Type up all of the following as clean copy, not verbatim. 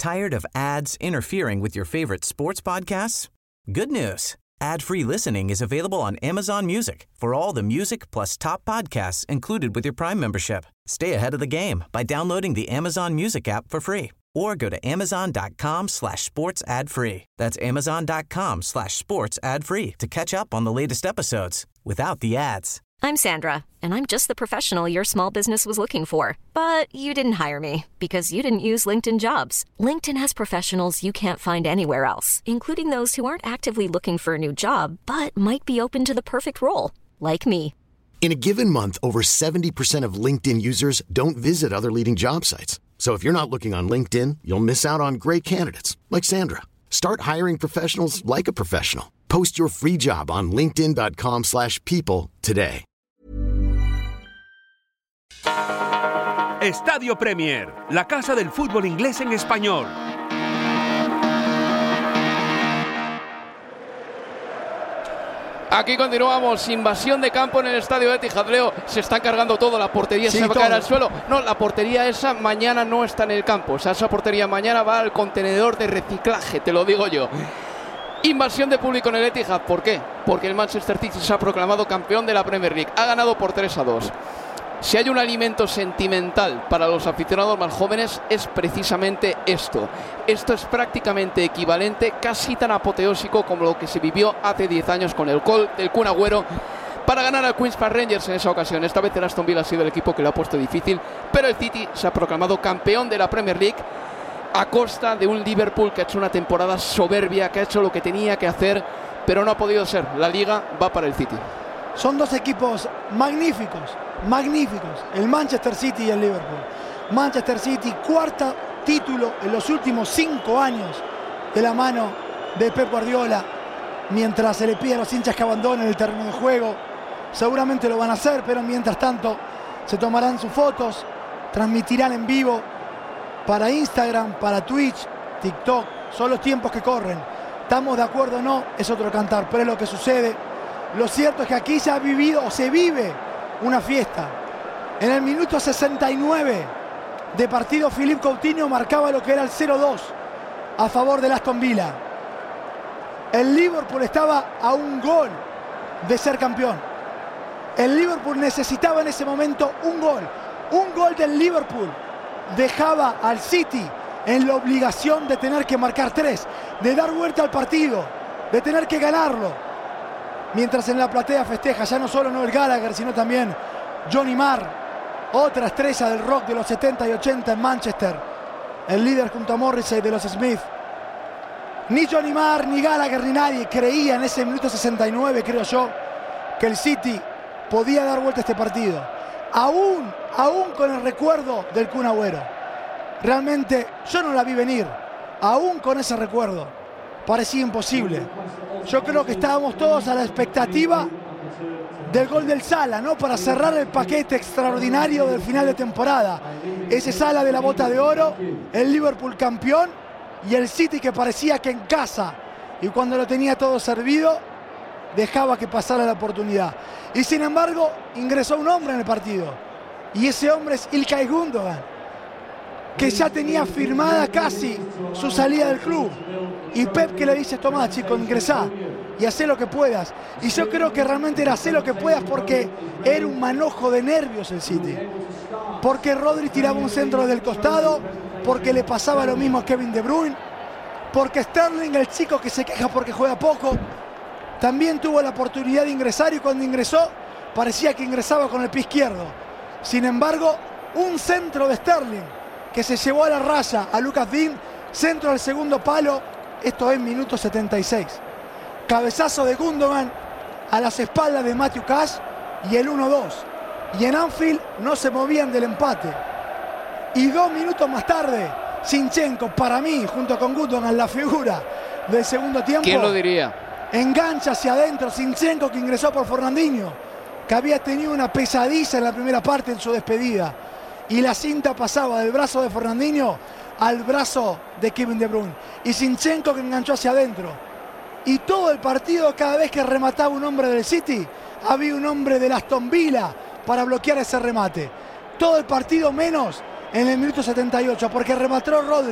Tired of ads interfering with your favorite sports podcasts? Good news. Ad-free listening is available on Amazon Music for all the music plus top podcasts included with your Prime membership. Stay ahead of the game by downloading the Amazon Music app for free or go to amazon.com/sports ad free. That's amazon.com/sports ad free to catch up on the latest episodes without the ads. I'm Sandra, and I'm just the professional your small business was looking for. But you didn't hire me because you didn't use LinkedIn Jobs. LinkedIn has professionals you can't find anywhere else, including those who aren't actively looking for a new job, but might be open to the perfect role, like me. In a given month, over 70% of LinkedIn users don't visit other leading job sites. So if you're not looking on LinkedIn, you'll miss out on great candidates like Sandra. Start hiring professionals like a professional. Post your free job on linkedin.com/people today. Estadio Premier, la casa del fútbol inglés en español. Aquí continuamos, invasión de campo en el estadio Etihad. Leo, se está cargando todo, la portería se va a caer al suelo. No, la portería esa mañana no está en el campo. O sea, esa portería mañana va al contenedor de reciclaje, te lo digo yo. Invasión de público en el Etihad, ¿por qué? Porque el Manchester City se ha proclamado campeón de la Premier League. Ha ganado por 3-2. Si hay un alimento sentimental para los aficionados más jóvenes, es precisamente esto. Esto es prácticamente equivalente, casi tan apoteósico como lo que se vivió hace 10 años con el gol del Kun Agüero para ganar al Queen's Park Rangers en esa ocasión. Esta vez el Aston Villa ha sido el equipo que lo ha puesto difícil, pero el City se ha proclamado campeón de la Premier League a costa de un Liverpool que ha hecho una temporada soberbia, que ha hecho lo que tenía que hacer, pero no ha podido ser. La Liga va para el City. Son dos equipos magníficos, el Manchester City y el Liverpool. Manchester City, cuarto título en los últimos 5 años de la mano de Pep Guardiola. Mientras se le pide a los hinchas que abandonen el terreno de juego, seguramente lo van a hacer, pero mientras tanto se tomarán sus fotos, transmitirán en vivo para Instagram, para Twitch, TikTok. Son los tiempos que corren. ¿Estamos de acuerdo o no? Es otro cantar, pero es lo que sucede. Lo cierto es que aquí se ha vivido o se vive una fiesta. En el minuto 69 de partido, Philippe Coutinho marcaba lo que era el 0-2 a favor del Aston Villa. El Liverpool estaba a un gol de ser campeón. El Liverpool necesitaba en ese momento un gol del Liverpool. Dejaba al City en la obligación de tener que marcar 3, de dar vuelta al partido, de tener que ganarlo. Mientras en la platea festeja ya no solo Noel Gallagher, sino también Johnny Marr, otra estrella del rock de los 70 y 80 en Manchester, el líder junto a Morrissey de los Smith. Ni Johnny Marr, ni Gallagher, ni nadie creía en ese minuto 69, creo yo, que el City podía dar vuelta a este partido. Aún con el recuerdo del Kun Agüero. Realmente yo no la vi venir, aún con ese recuerdo. Parecía imposible. Yo creo que estábamos todos a la expectativa del gol del Salah, ¿no? Para cerrar el paquete extraordinario del final de temporada. Ese Salah de la bota de oro, el Liverpool campeón y el City que parecía que en casa, y cuando lo tenía todo servido, dejaba que pasara la oportunidad. Y sin embargo, ingresó un hombre en el partido. Y ese hombre es Ilkay Gundogan, que ya tenía firmada casi su salida del club. Y Pep que le dice: tomá, chico, ingresá y hacé lo que puedas. Y yo creo que realmente era hacé lo que puedas, porque era un manojo de nervios el City. Porque Rodri tiraba un centro del costado, porque le pasaba lo mismo a Kevin De Bruyne, porque Sterling, el chico que se queja porque juega poco, también tuvo la oportunidad de ingresar, y cuando ingresó parecía que ingresaba con el pie izquierdo. Sin embargo, un centro de Sterling que se llevó a la raya a Lucas Digne, centro al segundo palo, esto es minuto 76. Cabezazo de Gundogan a las espaldas de Matthew Cash y el 1-2. Y en Anfield no se movían del empate. Y 2 minutos más tarde, Zinchenko, para mí, junto con Gundogan, la figura del segundo tiempo. ¿Quién lo diría? Engancha hacia adentro Zinchenko, que ingresó por Fernandinho, que había tenido una pesadilla en la primera parte en su despedida. Y la cinta pasaba del brazo de Fernandinho al brazo de Kevin De Bruyne. Y Zinchenko que enganchó hacia adentro. Y todo el partido, cada vez que remataba un hombre del City, había un hombre del Aston Villa para bloquear ese remate. Todo el partido menos en el minuto 78, porque remató Rodri,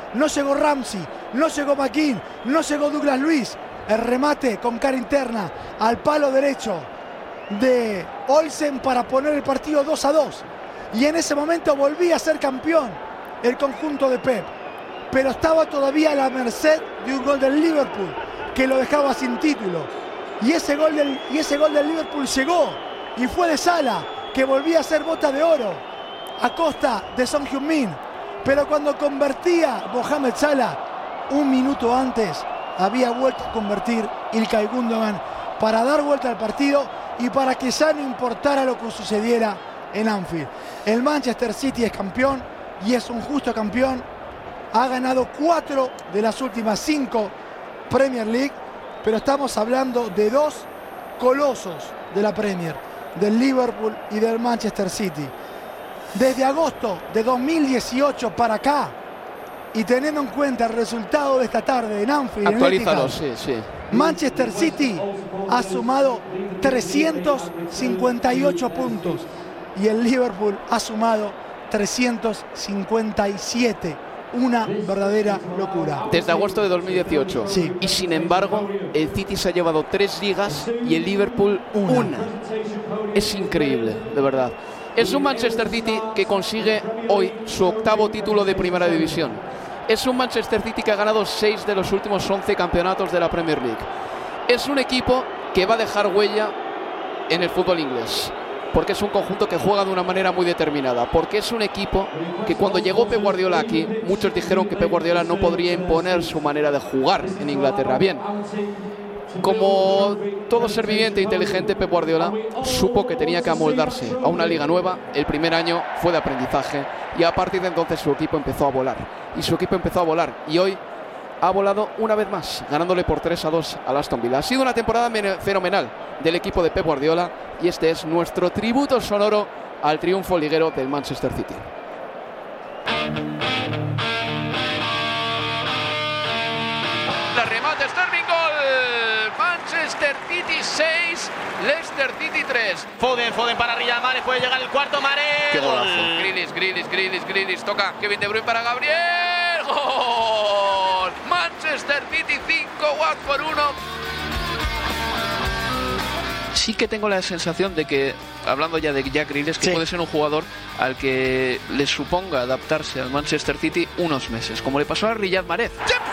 no llegó Ramsey, no llegó McKean, no llegó Douglas Luiz. El remate con cara interna al palo derecho de Olsen para poner el partido 2-2. Y en ese momento volvía a ser campeón el conjunto de Pep. Pero estaba todavía a la merced de un gol del Liverpool que lo dejaba sin título. Y ese gol del Liverpool llegó y fue de Salah, que volvía a ser bota de oro a costa de Son Heung-min. Pero cuando convertía Mohamed Salah un minuto antes, había vuelto a convertir Ilkay Gundogan para dar vuelta al partido y para que ya no importara lo que sucediera en Anfield. El Manchester City es campeón y es un justo campeón. Ha ganado 4 de las últimas 5 Premier League, pero estamos hablando de 2 colosos de la Premier, del Liverpool y del Manchester City. Desde agosto de 2018 para acá, y teniendo en cuenta el resultado de esta tarde en Anfield, actualízalo, sí. Manchester City ha sumado 358 puntos y el Liverpool ha sumado 357. Una verdadera locura. Desde agosto de 2018. Sí. Y sin embargo, el City se ha llevado 3 ligas y el Liverpool una. Es increíble, de verdad. Es un Manchester City que consigue hoy su 8º título de Primera División. Es un Manchester City que ha ganado 6 de los últimos 11 campeonatos de la Premier League. Es un equipo que va a dejar huella en el fútbol inglés, porque es un conjunto que juega de una manera muy determinada, porque es un equipo que cuando llegó Pep Guardiola aquí, muchos dijeron que Pep Guardiola no podría imponer su manera de jugar en Inglaterra. Bien, como todo ser viviente e inteligente, Pep Guardiola supo que tenía que amoldarse a una liga nueva. El primer año fue de aprendizaje y a partir de entonces su equipo empezó a volar. Y hoy ha volado una vez más, ganándole por 3-2 al Aston Villa. Ha sido una temporada fenomenal del equipo de Pep Guardiola y este es nuestro tributo sonoro al triunfo liguero del Manchester City. La remate Sterling, gol. Manchester City 6, Leicester City 3. Foden para Riyad Mahrez, puede llegar el cuarto. Mahrez. Qué golazo. Grealish, toca Kevin De Bruyne para Gabriel. ¡Gol! Manchester City 5, Watford 1. Sí que tengo la sensación de que, hablando ya de Jack Grealish, que puede ser un jugador al que le suponga adaptarse al Manchester City unos meses, como le pasó a Riyad Mahrez.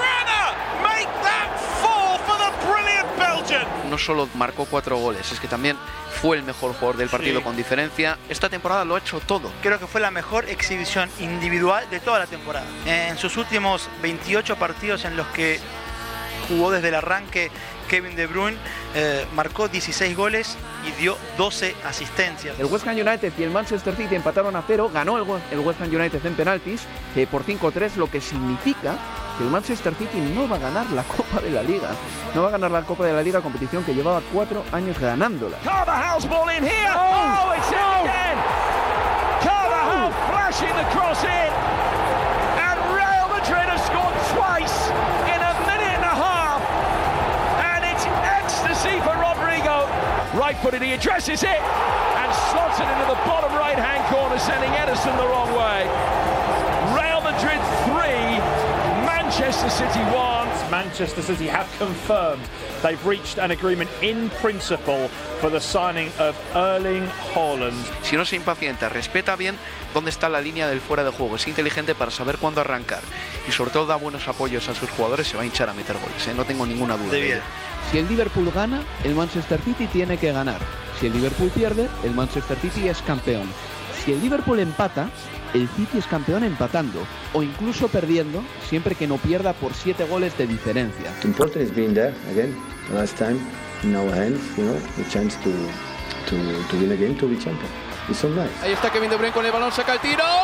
No solo marcó 4 goles, es que también fue el mejor jugador del partido con diferencia. Esta temporada lo ha hecho todo. Creo que fue la mejor exhibición individual de toda la temporada. En sus últimos 28 partidos en los que jugó desde el arranque, Kevin De Bruyne marcó 16 goles y dio 12 asistencias. El West Ham United y el Manchester City empataron a 0, ganó el West Ham United en penaltis por 5-3, lo que significa que el Manchester City no va a ganar la Copa de la Liga. No va a ganar la Copa de la Liga, competición que llevaba 4 años ganándola. Carvajal ball in here. Oh, it's in again. Carvajal flashing the cross in. And Real Madrid have scored twice in a minute and a half. And it's ecstasy for Rodrigo. Right-footed, he addresses it and slots it into the bottom right-hand corner, sending Ederson the wrong way. Real Madrid 3, Manchester City 1. Manchester City have confirmed they've reached an agreement in principle for the signing of Erling Haaland. Si no se impacienta, respeta bien dónde está la línea del fuera de juego, es inteligente para saber cuándo arrancar y sobre todo da buenos apoyos a sus jugadores, se va a hinchar a meter goles, no tengo ninguna duda de ello. Si el Liverpool gana, el Manchester City tiene que ganar. Si el Liverpool pierde, el Manchester City es campeón. Si el Liverpool empata, el City es campeón empatando o incluso perdiendo, siempre que no pierda por 7 goles de diferencia. The important is being there again. The last time in our hands, the chance to win again, to be champion. It's so nice. Ahí está Kevin De Bruyne con el balón, saca el tiro. ¡Gol!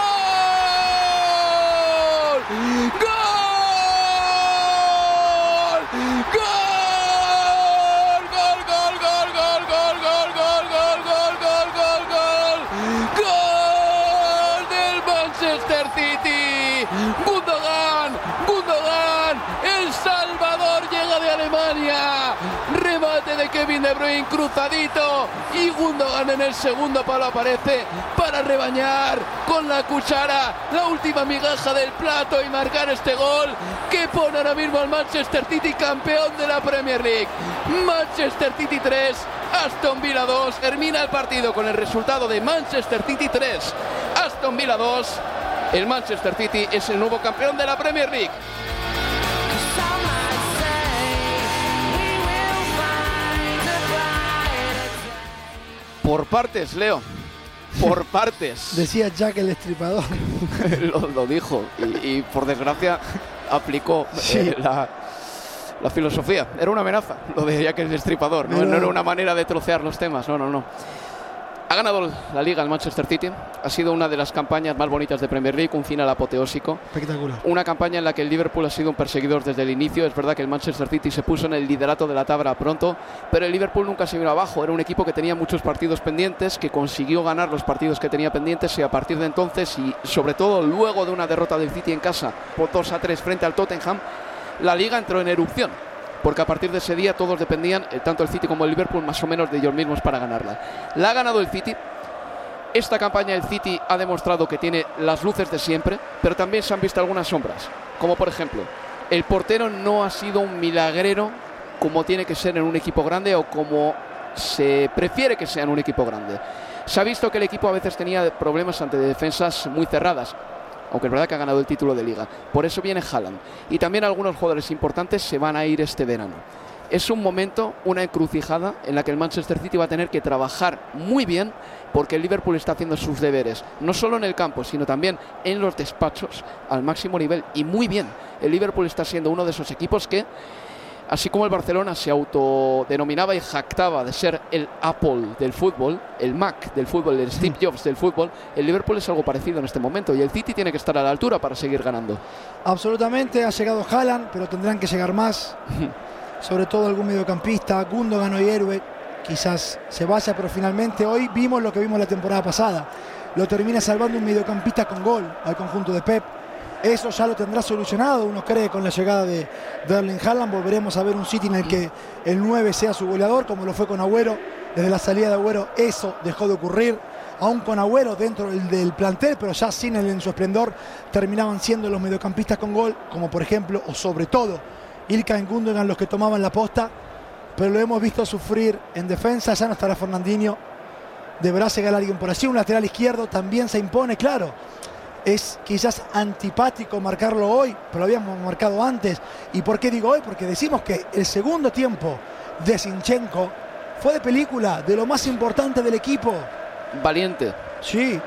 ¡Gol! ¡Gol! Gundogan, El Salvador llega de Alemania, remate de de Kevin De Bruyne, cruzadito, y Gundogan en el segundo palo aparece para rebañar con la cuchara la última migaja del plato y marcar este gol que pone ahora mismo al Manchester City campeón de la Premier League. Manchester City 3, Aston Villa 2. Termina el partido con el resultado de Manchester City 3, Aston Villa 2. El Manchester City es el nuevo campeón de la Premier League. Por partes, Leo. Por partes. Decía Jack el Destripador. lo dijo y por desgracia aplicó la filosofía. Era una amenaza lo de Jack el Destripador. No era una manera de trocear los temas. No. Ha ganado la Liga el Manchester City. Ha sido una de las campañas más bonitas de Premier League, un final apoteósico. Espectacular. Una campaña en la que el Liverpool ha sido un perseguidor desde el inicio. Es verdad que el Manchester City se puso en el liderato de la tabla pronto, pero el Liverpool nunca se vino abajo. Era un equipo que tenía muchos partidos pendientes, que consiguió ganar los partidos que tenía pendientes, y a partir de entonces, y sobre todo luego de una derrota del City en casa por 2-3 frente al Tottenham, la Liga entró en erupción. Porque a partir de ese día todos dependían, tanto el City como el Liverpool, más o menos de ellos mismos para ganarla. La ha ganado el City. Esta campaña el City ha demostrado que tiene las luces de siempre, pero también se han visto algunas sombras. Como por ejemplo, el portero no ha sido un milagrero como tiene que ser en un equipo grande o como se prefiere que sea en un equipo grande. Se ha visto que el equipo a veces tenía problemas ante defensas muy cerradas, aunque es verdad que ha ganado el título de Liga. Por eso viene Haaland. Y también algunos jugadores importantes se van a ir este verano. Es un momento, una encrucijada en la que el Manchester City va a tener que trabajar muy bien, porque el Liverpool está haciendo sus deberes, no solo en el campo, sino también en los despachos al máximo nivel. Y muy bien, el Liverpool está siendo uno de esos equipos que, así como el Barcelona se autodenominaba y jactaba de ser el Apple del fútbol, el Mac del fútbol, el Steve Jobs del fútbol, el Liverpool es algo parecido en este momento, y el City tiene que estar a la altura para seguir ganando. Absolutamente, ha llegado Haaland, pero tendrán que llegar más. Sobre todo algún mediocampista. Gundogan hoy héroe, quizás se vaya, pero finalmente hoy vimos lo que vimos la temporada pasada. Lo termina salvando un mediocampista con gol al conjunto de Pep. Eso ya lo tendrá solucionado, uno cree, con la llegada de Erling Haaland. Volveremos a ver un City en el que el 9 sea su goleador, como lo fue con Agüero. Desde la salida de Agüero eso dejó de ocurrir. Aún con Agüero dentro del plantel, pero ya sin él en su esplendor, terminaban siendo los mediocampistas con gol, como por ejemplo, o sobre todo, Ilkay Gundogan, los que tomaban la posta. Pero lo hemos visto sufrir en defensa. Ya no estará Fernandinho, deberá llegar alguien por allí. Un lateral izquierdo también se impone, claro. Es quizás antipático marcarlo hoy, pero lo habíamos marcado antes. ¿Y por qué digo hoy? Porque decimos que el segundo tiempo de Zinchenko fue de película, de lo más importante del equipo. Valiente. Sí.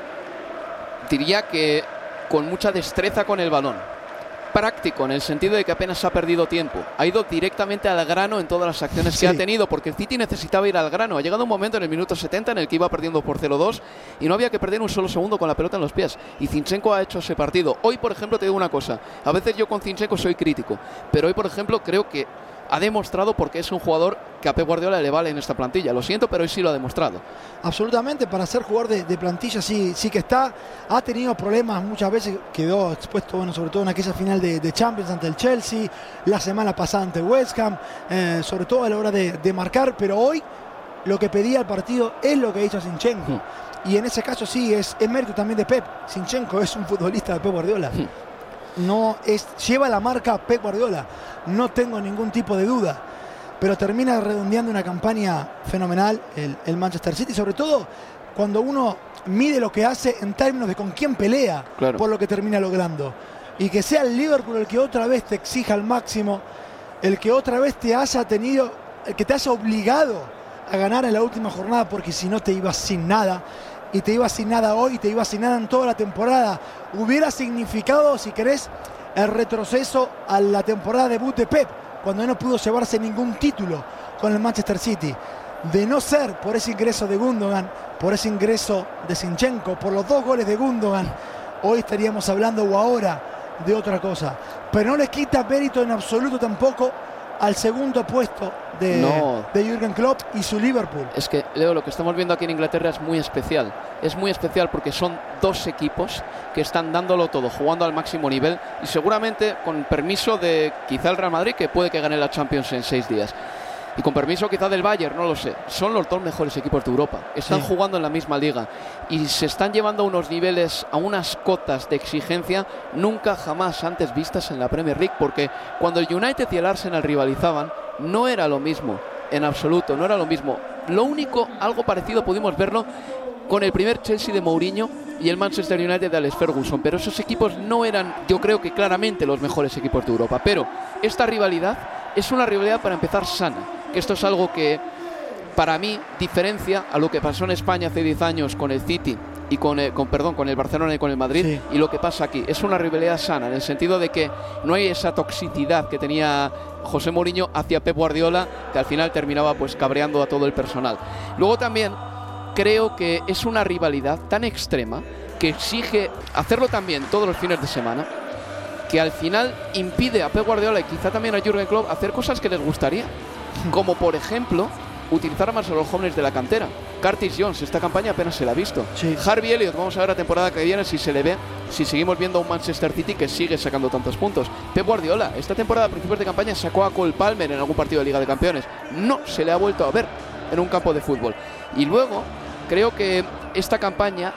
Diría que con mucha destreza con el balón. Práctico, en el sentido de que apenas ha perdido tiempo. Ha ido directamente al grano en todas las acciones que ha tenido, porque el City necesitaba ir al grano. Ha llegado un momento en el minuto 70 en el que iba perdiendo por 0-2 y no había que perder un solo segundo con la pelota en los pies. Y Zinchenko ha hecho ese partido. Hoy, por ejemplo, te digo una cosa. A veces yo con Zinchenko soy crítico, pero hoy, por ejemplo, creo que ha demostrado porque es un jugador que a Pep Guardiola le vale en esta plantilla. Lo siento, pero hoy sí lo ha demostrado. Absolutamente, para ser jugador de plantilla sí que está. Ha tenido problemas muchas veces, quedó expuesto, bueno, sobre todo en aquella final de Champions ante el Chelsea, la semana pasada ante West Ham, sobre todo a la hora de marcar, pero hoy lo que pedía el partido es lo que hizo Zinchenko. Y en ese caso sí, es mérito también de Pep. Zinchenko es un futbolista de Pep Guardiola. Lleva la marca Pep Guardiola, no tengo ningún tipo de duda, pero termina redondeando una campaña fenomenal el Manchester City, sobre todo cuando uno mide lo que hace en términos de con quién pelea, claro, por lo que termina logrando, y que sea el Liverpool el que otra vez te exija al máximo, el que otra vez te haya tenido, el que te haya obligado a ganar en la última jornada, porque si no te ibas sin nada. Y te ibas sin nada hoy, te ibas sin nada en toda la temporada. Hubiera significado, si querés, el retroceso a la temporada debut de Pep, cuando no pudo llevarse ningún título con el Manchester City. De no ser por ese ingreso de Gundogan, por ese ingreso de Zinchenko, por los 2 goles de Gundogan, hoy estaríamos hablando o ahora de otra cosa. Pero no le quita mérito en absoluto tampoco al segundo puesto de Jürgen Klopp y su Liverpool. Es que, Leo, lo que estamos viendo aquí en Inglaterra es muy especial. Es muy especial porque son 2 equipos que están dándolo todo, jugando al máximo nivel y seguramente con permiso de quizá el Real Madrid, que puede que gane la Champions en 6 días. y con permiso quizá del Bayern, no lo sé, son los 2 mejores equipos de Europa. Están jugando en la misma liga y se están llevando a unos niveles, a unas cotas de exigencia nunca jamás antes vistas en la Premier League, porque cuando el United y el Arsenal rivalizaban no era lo mismo, en absoluto, no era lo mismo. Lo único, algo parecido pudimos verlo con el primer Chelsea de Mourinho y el Manchester United de Alex Ferguson, pero esos equipos no eran, yo creo que claramente, los mejores equipos de Europa. Pero esta rivalidad es una rivalidad, para empezar, sana, que esto es algo que para mí diferencia a lo que pasó en España hace 10 años con el City y con el Barcelona y con el Madrid, y lo que pasa aquí. Es una rivalidad sana, en el sentido de que no hay esa toxicidad que tenía José Mourinho hacia Pep Guardiola, que al final terminaba pues cabreando a todo el personal. Luego también creo que es una rivalidad tan extrema que exige hacerlo también todos los fines de semana, que al final impide a Pep Guardiola y quizá también a Jürgen Klopp hacer cosas que les gustaría, como por ejemplo utilizar más a los jóvenes de la cantera. Curtis Jones, esta campaña apenas se la ha visto. Harvey Elliott, vamos a ver la temporada que viene si se le ve, si seguimos viendo a un Manchester City que sigue sacando tantos puntos. Pep Guardiola, esta temporada a principios de campaña sacó a Cole Palmer en algún partido de Liga de Campeones. No se le ha vuelto a ver en un campo de fútbol. Y luego creo que esta campaña,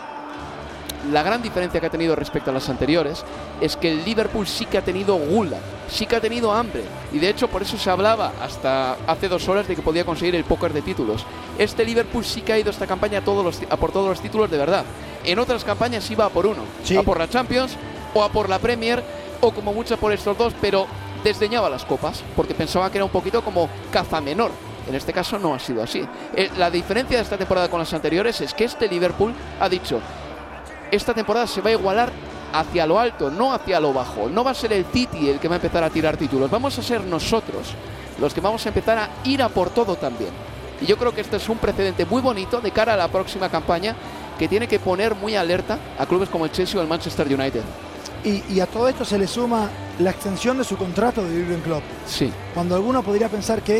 la gran diferencia que ha tenido respecto a las anteriores es que el Liverpool sí que ha tenido gula, sí que ha tenido hambre, y de hecho por eso se hablaba hasta hace 2 horas de que podía conseguir el póker de títulos. Este Liverpool sí que ha ido esta campaña a por todos los títulos de verdad. En otras campañas iba a por uno, a por la Champions o a por la Premier, o como mucho por estos 2, pero desdeñaba las copas porque pensaba que era un poquito como caza menor. En este caso no ha sido así. La diferencia de esta temporada con las anteriores es que este Liverpool ha dicho: esta temporada se va a igualar hacia lo alto, no hacia lo bajo. No va a ser el City el que va a empezar a tirar títulos, vamos a ser nosotros los que vamos a empezar a ir a por todo también. Y yo creo que este es un precedente muy bonito de cara a la próxima campaña, que tiene que poner muy alerta a clubes como el Chelsea o el Manchester United. Y a todo esto se le suma la extensión de su contrato de Jürgen Klopp. Sí. Cuando alguno podría pensar que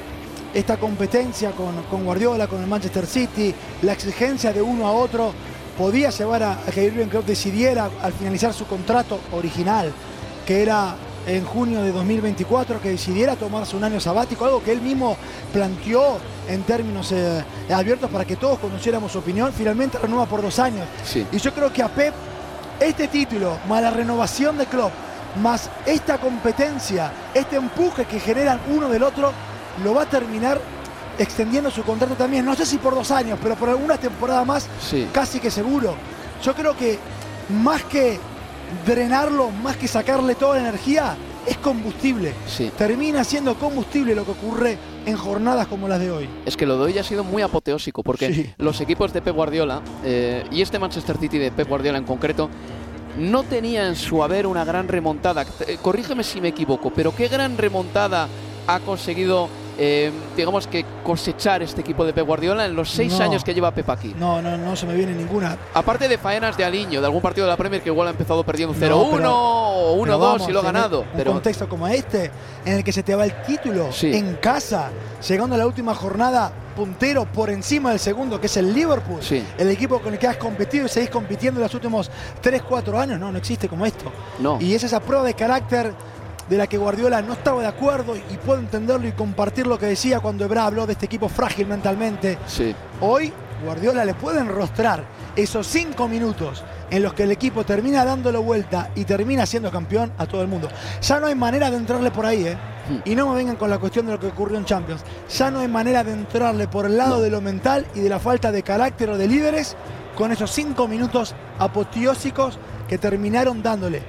esta competencia con Guardiola, con el Manchester City, la exigencia de uno a otro, podía llevar a que Jürgen Klopp decidiera al finalizar su contrato original, que era en junio de 2024, que decidiera tomarse un año sabático, algo que él mismo planteó en términos abiertos para que todos conociéramos su opinión. Finalmente renueva por 2 años. Sí. Y yo creo que a Pep, este título, más la renovación de Klopp, más esta competencia, este empuje que generan uno del otro, lo va a terminar extendiendo su contrato también. No sé si por 2 años, pero por alguna temporada más, casi que seguro. Yo creo que más que drenarlo, más que sacarle toda la energía, es combustible. Termina siendo combustible lo que ocurre en jornadas como las de hoy. Es que lo de hoy ha sido muy apoteósico, porque los equipos de Pep Guardiola, y este Manchester City de Pep Guardiola en concreto, no tenía en su haber una gran remontada. Corrígeme si me equivoco, pero ¿qué gran remontada ha conseguido, digamos, que cosechar este equipo de Pep Guardiola en los 6 años que lleva Pep aquí? No se me viene ninguna. Aparte de faenas de aliño, de algún partido de la Premier que igual ha empezado perdiendo 0-1 o 1-2 y lo ha ganado. Pero un contexto como este, en el que se te va el título en casa, llegando a la última jornada puntero por encima del segundo, que es el Liverpool, el equipo con el que has competido y seguís compitiendo en los últimos 3-4 años, no existe como esto. Y es esa prueba de carácter de la que Guardiola no estaba de acuerdo, y puedo entenderlo y compartir lo que decía cuando Ebra habló de este equipo frágil mentalmente. Hoy Guardiola le puede enrostrar esos 5 minutos en los que el equipo termina dándole vuelta y termina siendo campeón a todo el mundo. Ya no hay manera de entrarle por ahí, y no me vengan con la cuestión de lo que ocurrió en Champions. Ya no hay manera de entrarle por el lado de lo mental y de la falta de carácter o de líderes con esos 5 minutos apoteósicos que terminaron dándole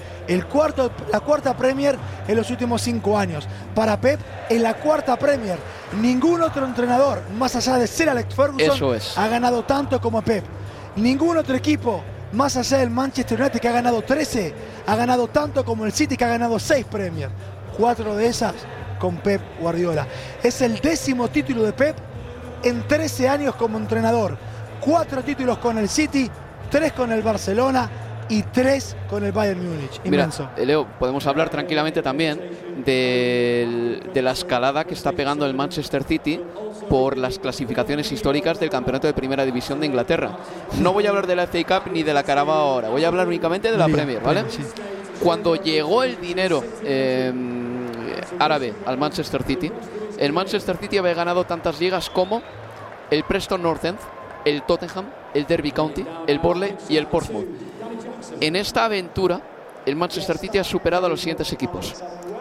la cuarta Premier en los últimos 5 años. Para Pep, en la 4ª Premier, ningún otro entrenador, más allá de ser Alex Ferguson, ha ganado tanto como Pep. Ningún otro equipo, más allá del Manchester United, que ha ganado 13, ha ganado tanto como el City, que ha ganado 6 Premier. 4 de esas con Pep Guardiola. Es el 10º título de Pep en 13 años como entrenador. 4 títulos con el City, 3 con el Barcelona y 3 con el Bayern Múnich. Inmenso. Mira, Leo, podemos hablar tranquilamente también de la escalada que está pegando el Manchester City por las clasificaciones históricas del campeonato de primera división de Inglaterra. No voy a hablar de la FA Cup ni de la Carabao ahora, voy a hablar únicamente de la Premier, ¿vale? Cuando llegó el dinero árabe al Manchester City, El Manchester City había ganado tantas ligas como el Preston North End, el Tottenham, el Derby County, el Burnley y el Portsmouth. En esta aventura, el Manchester City ha superado a los siguientes equipos: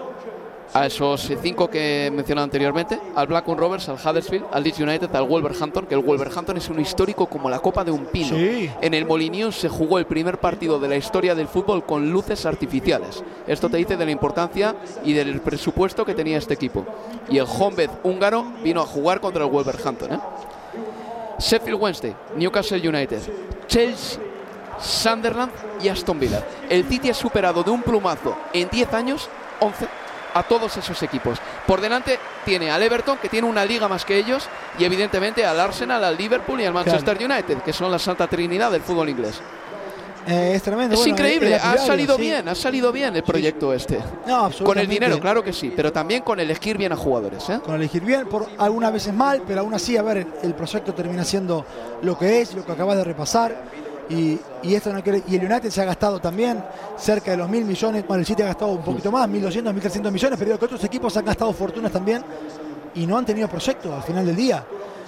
a esos 5 que he mencionado anteriormente, al Blackburn Rovers, al Huddersfield, al Leeds United, al Wolverhampton, que el Wolverhampton es un histórico como la copa de un pino. Sí. En el Molineux se jugó el primer partido de la historia del fútbol con luces artificiales. Esto te dice de la importancia y del presupuesto que tenía este equipo. Y el Honved húngaro vino a jugar contra el Wolverhampton, Sheffield Wednesday, Newcastle United, Chelsea, Sunderland y Aston Villa. El City ha superado de un plumazo en 10 años, 11, a todos esos equipos. Por delante tiene al Everton, que tiene una liga más que ellos, y evidentemente al Arsenal, al Liverpool y al Manchester United, que son la santa trinidad del fútbol inglés. Es tremendo. Es increíble, ha salido sí. bien el proyecto este. No, absolutamente. Con el dinero, claro que sí, pero también con elegir bien a jugadores. Con elegir bien, por algunas veces mal, pero aún así, a ver, el proyecto termina siendo lo que es, lo que acabas de repasar. Y esto no quiere, y el United se ha gastado también cerca de los 1.000 millones. Bueno, el City ha gastado un poquito más, 1.200, 1.300 millones, pero digo que otros equipos han gastado fortunas también y no han tenido proyecto al final del día.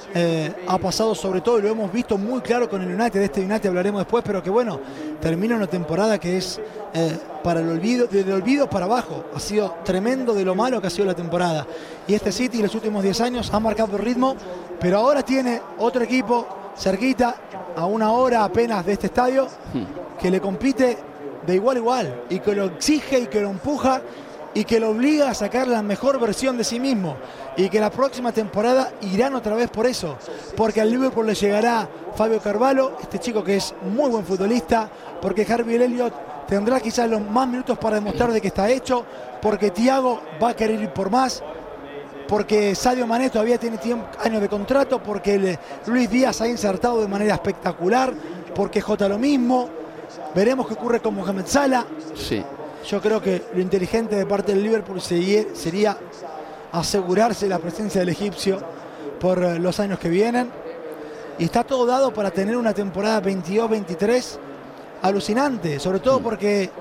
Ha pasado sobre todo, y lo hemos visto muy claro con el United. De este United hablaremos después, pero que bueno, termina una temporada que es para el olvido, del olvido para abajo. Ha sido tremendo de lo malo que ha sido la temporada. Y este City en los últimos 10 años ha marcado el ritmo, pero ahora tiene otro equipo cerquita, a una hora apenas de este estadio, que le compite de igual a igual, y que lo exige y que lo empuja y que lo obliga a sacar la mejor versión de sí mismo, y que la próxima temporada irán otra vez por eso, porque al Liverpool le llegará Fabio Carvalho, este chico que es muy buen futbolista, porque Harvey Elliott tendrá quizás los más minutos para demostrar de que está hecho, porque Thiago va a querer ir por más, porque Sadio Mané todavía tiene años de contrato, porque Luis Díaz ha insertado de manera espectacular, porque Jota lo mismo. Veremos qué ocurre con Mohamed Salah. Sí. Yo creo que lo inteligente de parte del Liverpool sería asegurarse la presencia del egipcio por los años que vienen. Y está todo dado para tener una temporada 22-23 alucinante, sobre todo porque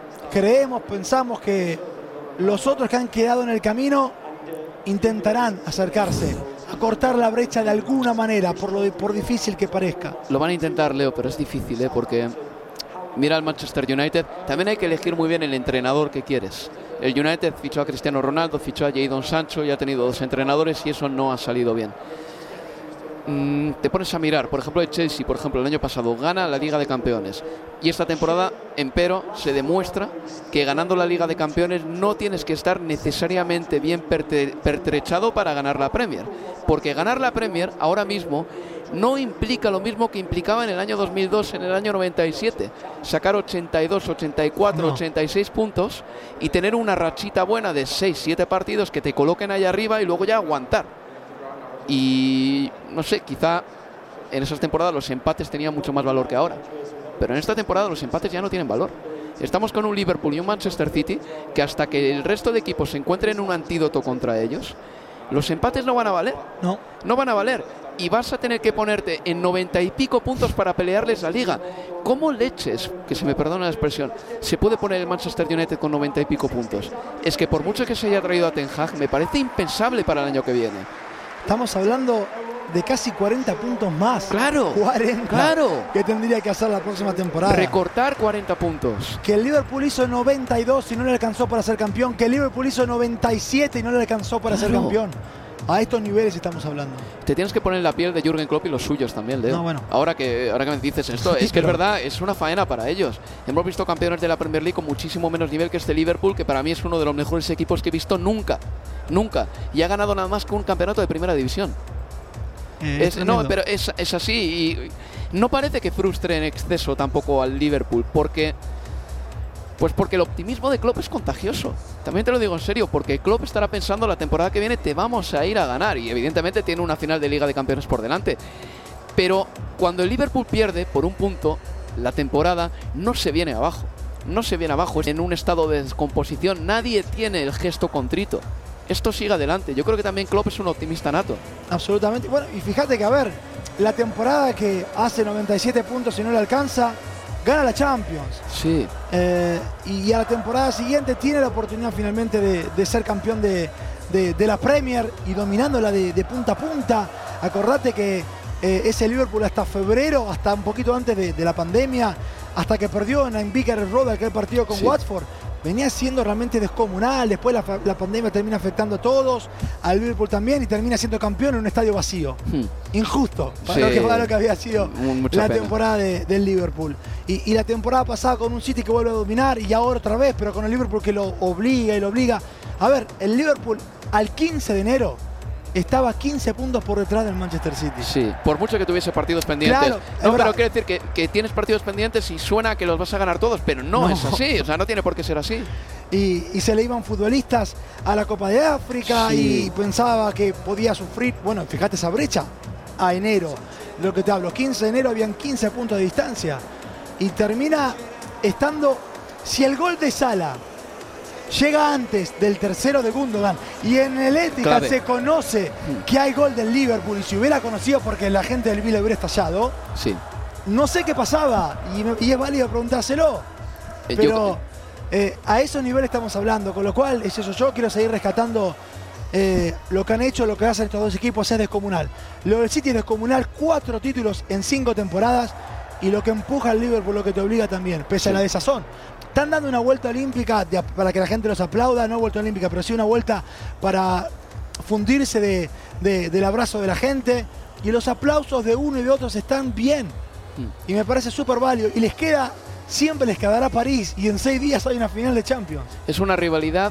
pensamos que los otros que han quedado en el camino intentarán acercarse, a cortar la brecha de alguna manera, por difícil que parezca. Lo van a intentar, Leo, pero es difícil, porque mira al Manchester United, también hay que elegir muy bien el entrenador que quieres. El United fichó a Cristiano Ronaldo, fichó a Jadon Sancho y ha tenido 2 entrenadores y eso no ha salido bien. Te pones a mirar, por ejemplo, el Chelsea, por ejemplo, el año pasado gana la Liga de Campeones y esta temporada, empero, se demuestra que ganando la Liga de Campeones no tienes que estar necesariamente bien pertrechado para ganar la Premier, porque ganar la Premier ahora mismo no implica lo mismo que implicaba en el año 2002, en el año 97, sacar 82, 84, 86 puntos y tener una rachita buena de 6, 7 partidos que te coloquen ahí arriba y luego ya aguantar. Y no sé, quizá en esas temporadas los empates tenían mucho más valor que ahora, pero en esta temporada los empates ya no tienen valor. Estamos con un Liverpool y un Manchester City que hasta que el resto de equipos se encuentren un antídoto contra ellos, los empates no van a valer. No van a valer. Y vas a tener que ponerte en 90 y pico puntos para pelearles la liga. ¿Cómo leches, que se me perdona la expresión, se puede poner el Manchester United con 90 y pico puntos? Es que por mucho que se haya traído a Ten Hag, me parece impensable para el año que viene. Estamos hablando de casi 40 puntos más. Claro, 40. Claro. Que tendría que hacer la próxima temporada. Recortar 40 puntos. Que el Liverpool hizo 92 y no le alcanzó para ser campeón. Que el Liverpool hizo 97 y no le alcanzó para ser campeón. A estos niveles estamos hablando. Te tienes que poner en la piel de Jürgen Klopp y los suyos también, Leo. No, bueno. Ahora que me dices esto, es que es verdad, es una faena para ellos. Hemos visto campeones de la Premier League con muchísimo menos nivel que este Liverpool, que para mí es uno de los mejores equipos que he visto nunca. Y ha ganado nada más que un campeonato de primera división. No, pero es así. Y no parece que frustre en exceso tampoco al Liverpool, porque el optimismo de Klopp es contagioso. También te lo digo en serio, porque Klopp estará pensando la temporada que viene te vamos a ir a ganar, y evidentemente tiene una final de Liga de Campeones por delante. Pero cuando el Liverpool pierde por un punto, la temporada no se viene abajo. Es en un estado de descomposición. Nadie tiene el gesto contrito. Esto sigue adelante. Yo creo que también Klopp es un optimista nato. Absolutamente. Bueno, y fíjate que, a ver, la temporada que hace 97 puntos y no le alcanza, gana la Champions. Sí. Y a la temporada siguiente tiene la oportunidad finalmente de ser campeón de de la Premier y dominándola de punta a punta. Acordate que ese Liverpool hasta febrero, hasta un poquito antes de la pandemia, hasta que perdió en Vicarage Road aquel partido con Watford, venía siendo realmente descomunal. Después la pandemia termina afectando a todos, al Liverpool también, y termina siendo campeón en un estadio vacío. Injusto para lo que había sido la temporada del Liverpool. Y la temporada pasada con un City que vuelve a dominar, y ahora otra vez, pero con el Liverpool que lo obliga. A ver, el Liverpool al 15 de enero estaba 15 puntos por detrás del Manchester City. Sí, por mucho que tuviese partidos pendientes. Claro, pero quiero decir que tienes partidos pendientes y suena que los vas a ganar todos, pero no es así. O sea, no tiene por qué ser así. Y se le iban futbolistas a la Copa de África y pensaba que podía sufrir. Bueno, fíjate esa brecha a enero. De lo que te hablo, 15 de enero habían 15 puntos de distancia. Y termina estando, si el gol de Salah llega antes del tercero de Gundogan y en el Etihad se conoce que hay gol del Liverpool, y si hubiera conocido porque la gente del Villa hubiera estallado, no sé qué pasaba, y es válido preguntárselo, pero a esos niveles estamos hablando, con lo cual es eso. Yo quiero seguir rescatando lo que han hecho, lo que hacen estos dos equipos es descomunal. Lo del City es descomunal, 4 títulos en 5 temporadas, y lo que empuja al Liverpool, lo que te obliga también, pese a la desazón. Están dando una vuelta olímpica para que la gente los aplauda, no vuelta olímpica, pero sí una vuelta para fundirse del abrazo de la gente. Y los aplausos de uno y de otros están bien. Y me parece súper válido. Y siempre les quedará París. Y en 6 días hay una final de Champions. Es una rivalidad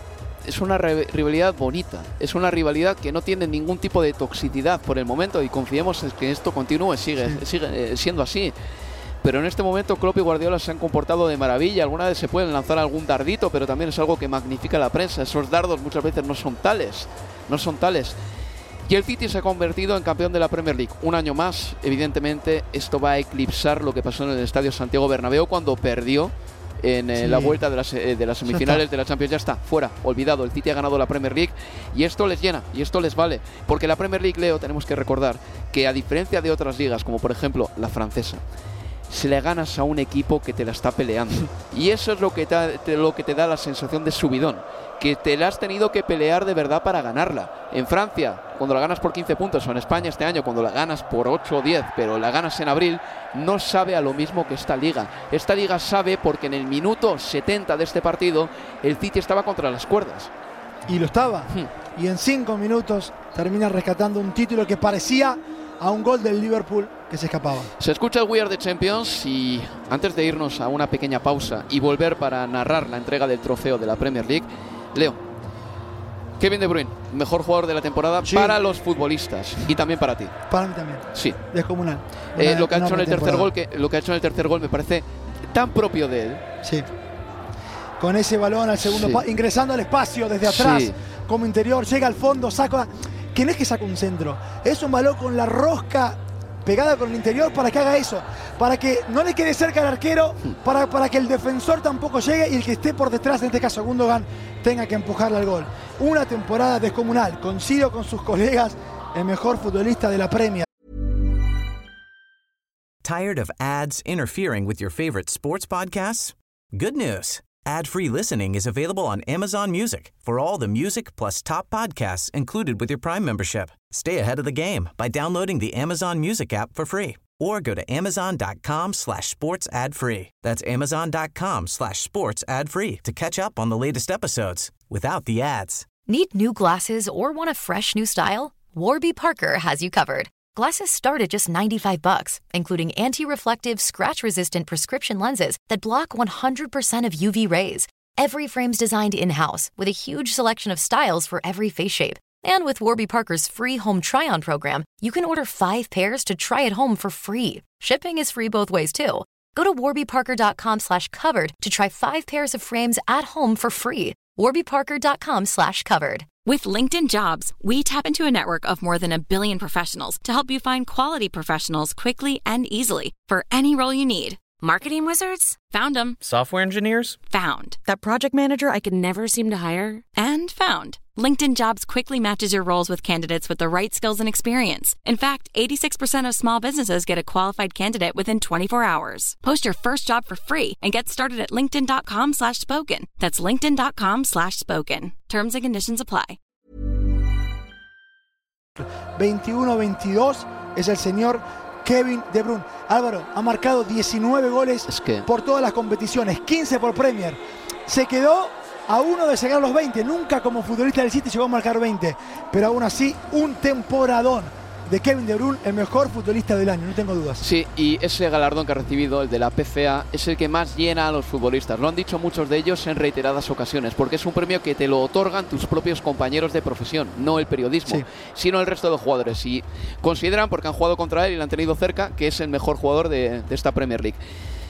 bonita. Es una rivalidad que no tiene ningún tipo de toxicidad por el momento. Y confiemos en que esto continúe, sigue siendo así. Pero en este momento Klopp y Guardiola se han comportado de maravilla. Alguna vez se pueden lanzar algún dardito, pero también es algo que magnifica la prensa. Esos dardos muchas veces no son tales. Y el City se ha convertido en campeón de la Premier League. Un año más, evidentemente, esto va a eclipsar lo que pasó en el Estadio Santiago Bernabéu cuando perdió en la vuelta de las semifinales de la Champions. Ya está, fuera, olvidado. El City ha ganado la Premier League y esto les llena y esto les vale. Porque la Premier League, Leo, tenemos que recordar que a diferencia de otras ligas, como por ejemplo la francesa, se le ganas a un equipo que te la está peleando. Y eso es lo que te da la sensación de subidón, que te la has tenido que pelear de verdad para ganarla. En Francia, cuando la ganas por 15 puntos, o en España este año, cuando la ganas por 8 o 10, pero la ganas en abril, no sabe a lo mismo que esta liga. Esta liga sabe porque en el minuto 70 de este partido, el City estaba contra las cuerdas. Y lo estaba. Y en 5 minutos termina rescatando un título que parecía a un gol del Liverpool que se escapaba. Se escucha el We Are the Champions, y antes de irnos a una pequeña pausa y volver para narrar la entrega del trofeo de la Premier League, Leo, Kevin De Bruyne, mejor jugador de la temporada para los futbolistas y también para ti. Para mí también. Sí. Descomunal. Lo que ha hecho en el tercer gol me parece tan propio de él. Sí. Con ese balón al segundo ingresando al espacio desde atrás, como interior, llega al fondo, saca. Que no es que saca un centro, es un balón con la rosca pegada con el interior para que haga eso, para que no le quede cerca al arquero, para que el defensor tampoco llegue y el que esté por detrás, en este caso Gundogan, tenga que empujarle al gol. Una temporada descomunal, coincido con sus colegas, el mejor futbolista de la Premier. Tired of ads interfering with your favorite sports podcasts? Good news. Ad-free listening is available on Amazon Music for all the music plus top podcasts included with your Prime membership. Stay ahead of the game by downloading the Amazon Music app for free or go to amazon.com/sports ad free. That's amazon.com/sports ad free to catch up on the latest episodes without the ads. Need new glasses or want a fresh new style? Warby Parker has you covered. Glasses start at just $95, including anti-reflective, scratch-resistant prescription lenses that block 100% of UV rays. Every frame's designed in-house with a huge selection of styles for every face shape. And with Warby Parker's free home try-on program, you can order 5 pairs to try at home for free. Shipping is free both ways, too. Go to warbyparker.com/covered to try 5 pairs of frames at home for free. warbyparker.com/covered. With LinkedIn Jobs, we tap into a network of more than 1 billion professionals to help you find quality professionals quickly and easily for any role you need. Marketing wizards? Found them. Software engineers? Found. That project manager I could never seem to hire? And found. LinkedIn Jobs quickly matches your roles with candidates with the right skills and experience. In fact, 86% of small businesses get a qualified candidate within 24 hours. Post your first job for free and get started at linkedin.com/spoken. That's linkedin.com/spoken. Terms and conditions apply. 21-22 es el señor Kevin De Bruyne. Álvaro ha marcado 19 goles por todas las competiciones, 15 por Premier. Se quedó a uno de llegar a los 20. Nunca como futbolista del City llegó a marcar 20. Pero aún así, un temporadón de Kevin De Bruyne, el mejor futbolista del año, no tengo dudas. Sí, y ese galardón que ha recibido, el de la PFA, es el que más llena a los futbolistas. Lo han dicho muchos de ellos en reiteradas ocasiones, porque es un premio que te lo otorgan tus propios compañeros de profesión, no el periodismo, sino el resto de jugadores. Y consideran, porque han jugado contra él y lo han tenido cerca, que es el mejor jugador de esta Premier League.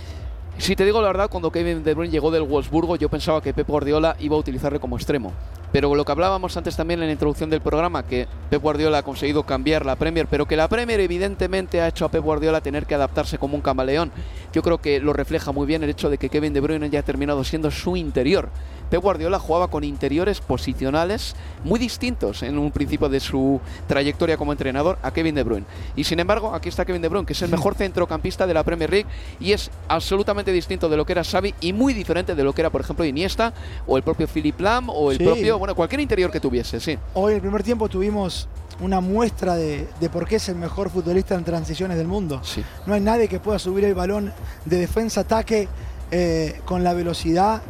Si te digo la verdad, cuando Kevin De Bruyne llegó del Wolfsburgo, yo pensaba que Pep Guardiola iba a utilizarle como extremo. Pero lo que hablábamos antes también en la introducción del programa, que Pep Guardiola ha conseguido cambiar la Premier, pero que la Premier evidentemente ha hecho a Pep Guardiola tener que adaptarse como un camaleón. Yo creo que lo refleja muy bien el hecho de que Kevin De Bruyne ya ha terminado siendo su interior. Pep Guardiola jugaba con interiores posicionales muy distintos en un principio de su trayectoria como entrenador a Kevin De Bruyne. Y sin embargo, aquí está Kevin De Bruyne, que es el mejor centrocampista de la Premier League y es absolutamente distinto de lo que era Xavi y muy diferente de lo que era, por ejemplo, Iniesta o el propio Philipp Lahm o el propio, bueno, cualquier interior que tuviese, sí. Hoy en el primer tiempo tuvimos una muestra de por qué es el mejor futbolista en transiciones del mundo. Sí. No hay nadie que pueda subir el balón de defensa-ataque con la velocidad,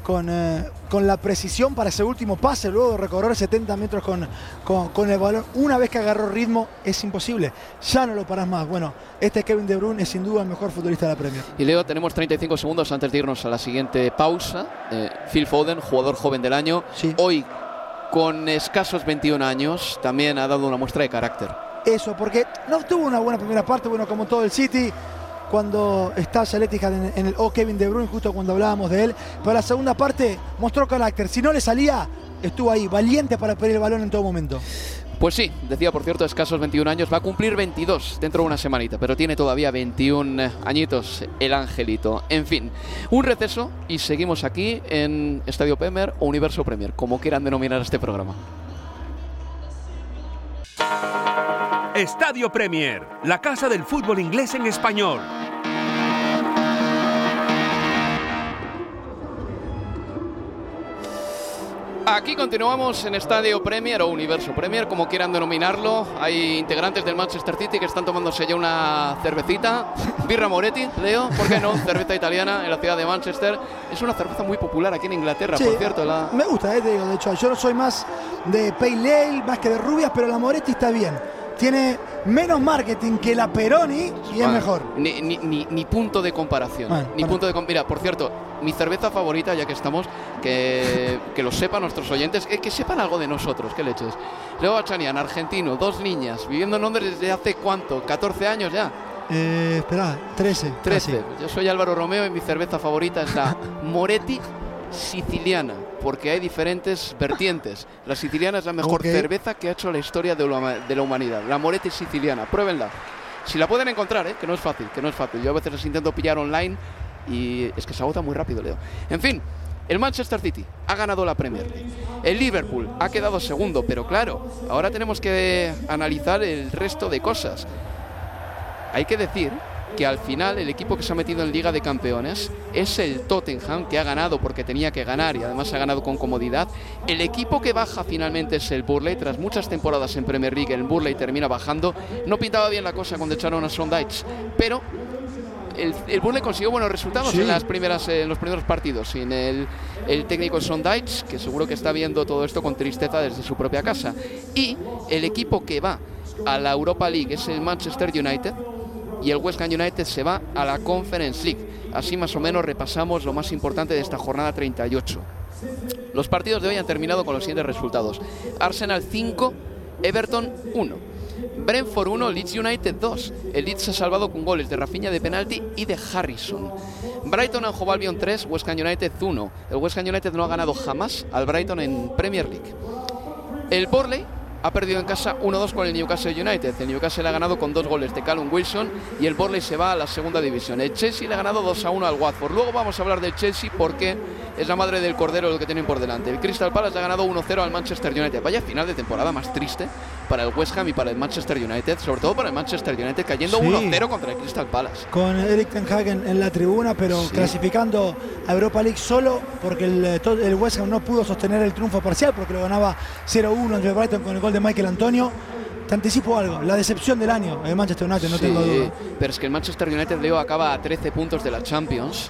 con la precisión para ese último pase, luego de recorrer 70 metros con el balón. Una vez que agarró ritmo, es imposible. Ya no lo parás más. Bueno, Kevin De Bruyne es sin duda el mejor futbolista de la Premier. Y Leo, tenemos 35 segundos antes de irnos a la siguiente pausa. Phil Foden, jugador joven del año. Sí. Hoy, con escasos 21 años, también ha dado una muestra de carácter. Eso, porque no tuvo una buena primera parte, bueno, como todo el City, cuando está Etihad en el Kevin De Bruyne, justo cuando hablábamos de él. Pero la segunda parte mostró carácter. Si no le salía, estuvo ahí, valiente para pedir el balón en todo momento. Pues sí, decía, por cierto, escasos 21 años, va a cumplir 22 dentro de una semanita, pero tiene todavía 21 añitos el angelito. En fin, un receso y seguimos aquí en Estadio Premier o Universo Premier, como quieran denominar este programa. Estadio Premier, la casa del fútbol inglés en español. Aquí continuamos en Estadio Premier o Universo Premier, como quieran denominarlo. Hay integrantes del Manchester City que están tomándose ya una cervecita. Birra Moretti, Leo, ¿por qué no? Cerveza italiana en la ciudad de Manchester. Es una cerveza muy popular aquí en Inglaterra, sí, por cierto. Me gusta, te digo, de hecho, yo no soy más de Pale Ale, más que de rubias, pero la Moretti está bien. Tiene menos marketing que la Peroni y es mejor. Ni punto de comparación. Mira, por cierto, mi cerveza favorita, ya que estamos, que lo sepan nuestros oyentes, que sepan algo de nosotros, qué leches. Leo Bachanian, argentino, 2 niñas, viviendo en Londres desde hace ¿cuánto? ¿14 años ya? Espera, 13. Yo soy Álvaro Romeo y mi cerveza favorita es la Moretti siciliana, porque hay diferentes vertientes. La siciliana es la mejor cerveza que ha hecho la historia de la humanidad. La Moretti siciliana, pruébenla. Si la pueden encontrar, que no es fácil. Yo a veces las intento pillar online y es que se agota muy rápido, Leo. En fin, el Manchester City ha ganado la Premier League. El Liverpool ha quedado segundo, pero claro, ahora tenemos que analizar el resto de cosas. Hay que decir que al final el equipo que se ha metido en Liga de Campeones es el Tottenham, que ha ganado porque tenía que ganar y además ha ganado con comodidad. El equipo que baja finalmente es el Burnley. Tras muchas temporadas en Premier League, el Burnley termina bajando. No pintaba bien la cosa cuando echaron a Sondage, pero el Burnley consiguió buenos resultados en los primeros partidos. Sin el técnico Sondage, que seguro que está viendo todo esto con tristeza desde su propia casa. Y el equipo que va a la Europa League es el Manchester United, y el West Ham United se va a la Conference League. Así más o menos repasamos lo más importante de esta jornada 38. Los partidos de hoy han terminado con los siguientes resultados: Arsenal 5, Everton 1, Brentford 1, Leeds United 2. El Leeds se ha salvado con goles de Rafinha de penalti y de Harrison. Brighton and Hove Albion 3, West Ham United 1. El West Ham United no ha ganado jamás al Brighton en Premier League. El Burnley ha perdido en casa 1-2 con el Newcastle United. El Newcastle ha ganado con 2 goles de Callum Wilson y el Burnley se va a la segunda división. El Chelsea le ha ganado 2-1 al Watford. Luego vamos a hablar del Chelsea porque es la madre del cordero lo que tienen por delante. El Crystal Palace le ha ganado 1-0 al Manchester United. Vaya final de temporada más triste para el West Ham y para el Manchester United, sobre todo para el Manchester United, cayendo 1-0 contra el Crystal Palace. Con Erik ten Hag en la tribuna, pero clasificando a Europa League solo porque el West Ham no pudo sostener el triunfo parcial porque lo ganaba 0-1 entre Brighton con el gol de Michael Antonio. te anticipo algo, la decepción del año, el Manchester United, no tengo duda. Pero es que el Manchester United, Leo, acaba a 13 puntos de la Champions,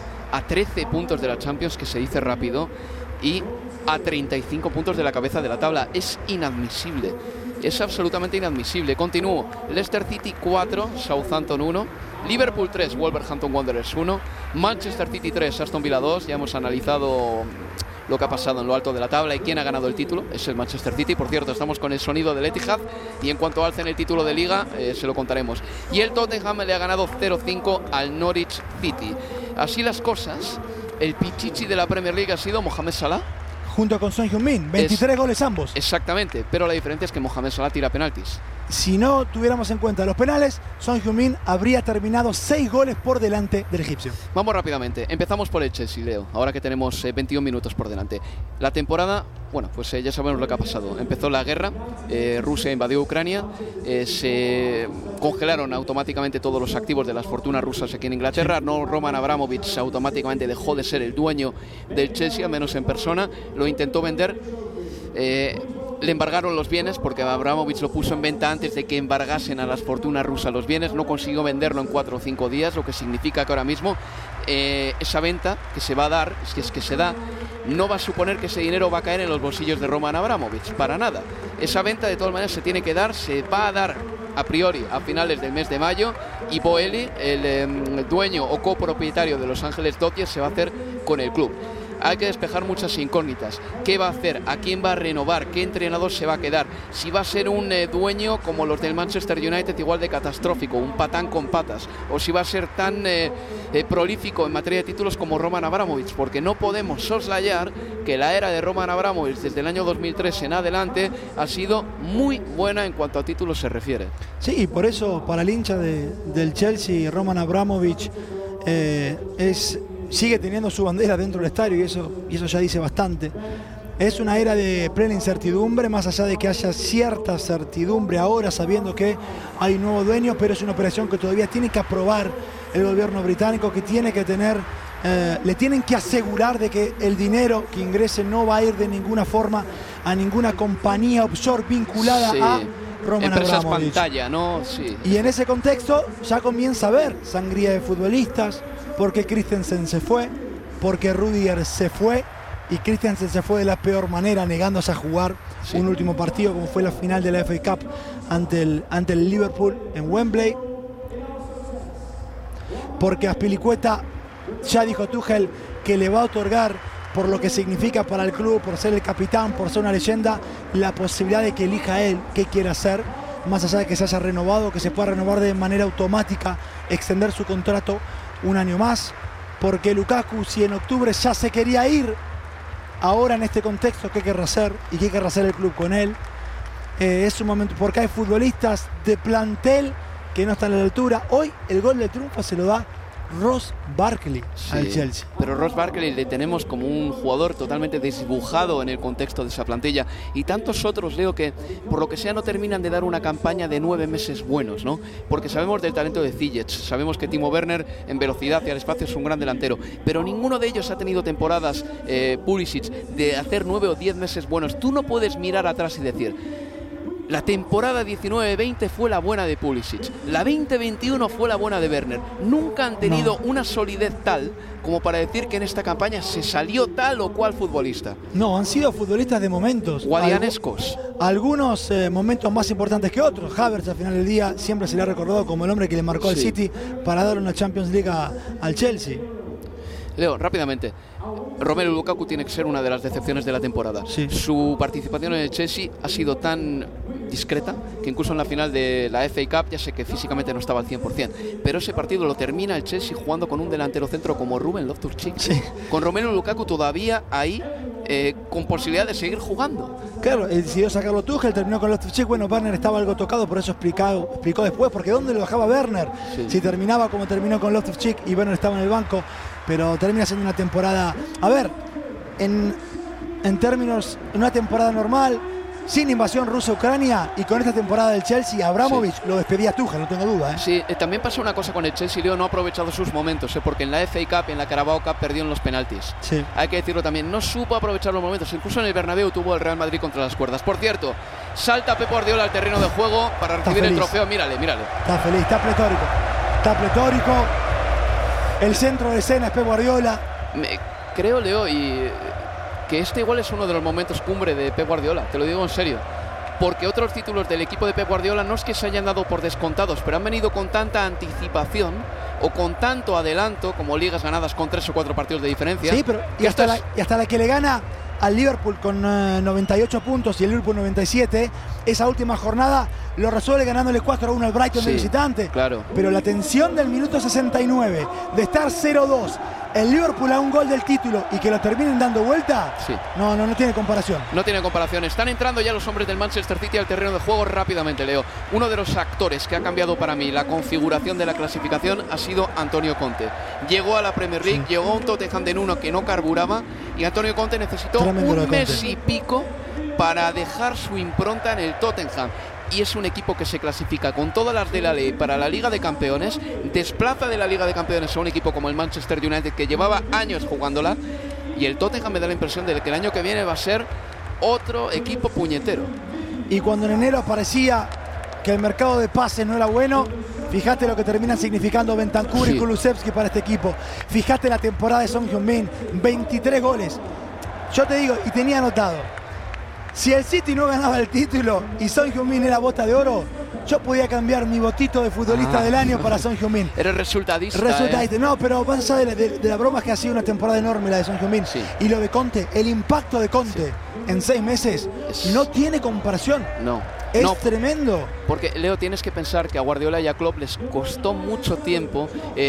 que se dice rápido, y a 35 puntos de la cabeza de la tabla. Es inadmisible, es absolutamente inadmisible. Continúo, Leicester City 4, Southampton 1, Liverpool 3, Wolverhampton Wanderers 1, Manchester City 3, Aston Villa 2. Ya hemos analizado lo que ha pasado en lo alto de la tabla y quién ha ganado el título. Es el Manchester City. Por cierto, estamos con el sonido del Etihad y en cuanto alcen el título de Liga se lo contaremos. Y el Tottenham le ha ganado 0-5 al Norwich City. Así las cosas, el pichichi de la Premier League ha sido Mohamed Salah, junto con Son Heung-min, 23 goles ambos. Exactamente, pero la diferencia es que Mohamed Salah tira penaltis. Si no tuviéramos en cuenta los penales, Son Heung-min habría terminado 6 goles por delante del egipcio. Vamos rápidamente, empezamos por el Chelsea, Leo, ahora que tenemos 21 minutos por delante. La temporada, bueno, pues ya sabemos lo que ha pasado. Empezó la guerra, Rusia invadió Ucrania, se congelaron automáticamente todos los activos de las fortunas rusas aquí en Inglaterra. No, Roman Abramovich automáticamente dejó de ser el dueño del Chelsea, al menos en persona. Lo intentó vender. Le embargaron los bienes porque Abramovich lo puso en venta antes de que embargasen a las fortunas rusas los bienes. No consiguió venderlo en 4 o 5 días, lo que significa que ahora mismo esa venta que se va a dar, si es que se da, no va a suponer que ese dinero va a caer en los bolsillos de Roman Abramovich, para nada. Esa venta de todas maneras se tiene que dar, se va a dar a priori a finales del mes de mayo, y Boehly, el dueño o copropietario de Los Ángeles Dodgers, se va a hacer con el club. Hay que despejar muchas incógnitas. ¿Qué va a hacer? ¿A quién va a renovar? ¿Qué entrenador se va a quedar? Si va a ser un dueño como los del Manchester United, igual de catastrófico, un patán con patas, o si va a ser tan prolífico en materia de títulos como Roman Abramovich, porque no podemos soslayar que la era de Roman Abramovich desde el año 2003 en adelante ha sido muy buena en cuanto a títulos se refiere. Sí, y por eso para el hincha del Chelsea, Roman Abramovich sigue teniendo su bandera dentro del estadio, y eso ya dice bastante. Es una era de plena incertidumbre, más allá de que haya cierta certidumbre ahora, sabiendo que hay un nuevo dueño, pero es una operación que todavía tiene que aprobar el gobierno británico, que tiene que tener, le tienen que asegurar de que el dinero que ingrese no va a ir de ninguna forma a ninguna compañía offshore vinculada a Roman Empresas Abramovich. Pantalla, ¿no? Sí. Y en ese contexto ya comienza a haber sangría de futbolistas, porque Christensen se fue, porque Rudiger se fue, y Christensen se fue de la peor manera, negándose a jugar un último partido como fue la final de la FA Cup ante el Liverpool en Wembley, porque Azpilicueta ya dijo Tuchel que le va a otorgar, por lo que significa para el club, por ser el capitán, por ser una leyenda, la posibilidad de que elija él qué quiere hacer, más allá de que se haya renovado, que se pueda renovar de manera automática, extender su contrato un año más, porque Lukaku, si en octubre ya se quería ir, ahora en este contexto, ¿qué querrá hacer? ¿Y qué querrá hacer el club con él? Es un momento, porque hay futbolistas de plantel que no están a la altura. Hoy el gol de triunfo se lo da Ross Barkley al Chelsea. Pero Ross Barkley le tenemos como un jugador totalmente desdibujado en el contexto de esa plantilla, y tantos otros, Leo, que por lo que sea no terminan de dar una campaña de 9 meses buenos, ¿no? Porque sabemos del talento de Ziyech, sabemos que Timo Werner en velocidad y al espacio es un gran delantero, pero ninguno de ellos ha tenido temporadas, Pulisic, de hacer 9 o 10 meses buenos. Tú no puedes mirar atrás y decir: la temporada 19-20 fue la buena de Pulisic, la 20-21 fue la buena de Werner. Nunca han tenido una solidez tal como para decir que en esta campaña se salió tal o cual futbolista. No, han sido futbolistas de momentos. Guadianescos. Algunos momentos más importantes que otros. Havertz, al final del día, siempre se le ha recordado como el hombre que le marcó al City para dar una Champions League al Chelsea. Leo, rápidamente, Romelu Lukaku tiene que ser una de las decepciones de la temporada. Su participación en el Chelsea ha sido tan discreta que incluso en la final de la FA Cup, ya sé que físicamente no estaba al 100%, pero ese partido lo termina el Chelsea jugando con un delantero centro como Ruben Loftus-Cheek, con Romelu Lukaku todavía ahí con posibilidad de seguir jugando. Claro, decidió sacarlo Tuchel, terminó con Loftus-Cheek. Bueno, Werner estaba algo tocado, por eso explicó después, porque ¿dónde lo dejaba Werner? Si terminaba como terminó con Loftus-Cheek y Werner estaba en el banco, pero termina siendo una temporada, a ver, en términos, una temporada normal, sin invasión rusa a Ucrania, y con esta temporada del Chelsea, Abramovich lo despedía a Tuchel, no tengo duda. Sí, también pasó una cosa con el Chelsea, Leo, no ha aprovechado sus momentos, porque en la FA Cup y en la Carabao Cup perdió en los penaltis. Hay que decirlo también, no supo aprovechar los momentos, incluso en el Bernabéu tuvo el Real Madrid contra las cuerdas. Por cierto, Salta Pep Guardiola al terreno de juego para recibir el trofeo. Mírale. Está feliz, está pletórico. El centro de escena es Pep Guardiola. Creo, Leo, que este igual es uno de los momentos cumbre de Pep Guardiola, te lo digo en serio. Porque otros títulos del equipo de Pep Guardiola no es que se hayan dado por descontados, pero han venido con tanta anticipación o con tanto adelanto, como ligas ganadas con 3 o 4 partidos de diferencia. Sí, pero y hasta la que le gana al Liverpool con 98 puntos y el Liverpool 97, esa última jornada lo resuelve ganándole 4-1 al Brighton de visitante. Claro. Pero la tensión del minuto 69, de estar 0-2, el Liverpool a un gol del título y que lo terminen dando vuelta, no tiene comparación. No tiene comparación. Están entrando ya los hombres del Manchester City al terreno de juego rápidamente, Leo. Uno de los actores que ha cambiado para mí la configuración de la clasificación ha sido Antonio Conte. Llegó a la Premier League, llegó a un Tottenham de Nuno que no carburaba y Antonio Conte necesitó un mes y pico para dejar su impronta en el Tottenham. Y es un equipo que se clasifica con todas las de la ley para la Liga de Campeones, desplaza de la Liga de Campeones a un equipo como el Manchester United que llevaba años jugándola, y el Tottenham me da la impresión de que el año que viene va a ser otro equipo puñetero. Y cuando en enero parecía que el mercado de pases no era bueno, fíjate lo que terminan significando Bentancur y Kulusevski para este equipo. Fíjate la temporada de Son Heung-min, 23 goles. Yo te digo, y tenía anotado, si el City no ganaba el título y Son Heung-min era bota de oro, yo podía cambiar mi votito de futbolista del año para Son Heung-min. Eres resultadista. No, pero vas a saber de la broma que ha sido una temporada enorme la de Son Heung-min. Y lo de Conte, el impacto de Conte en 6 meses no tiene comparación. Es tremendo. Porque, Leo, tienes que pensar que a Guardiola y a Klopp les costó mucho tiempo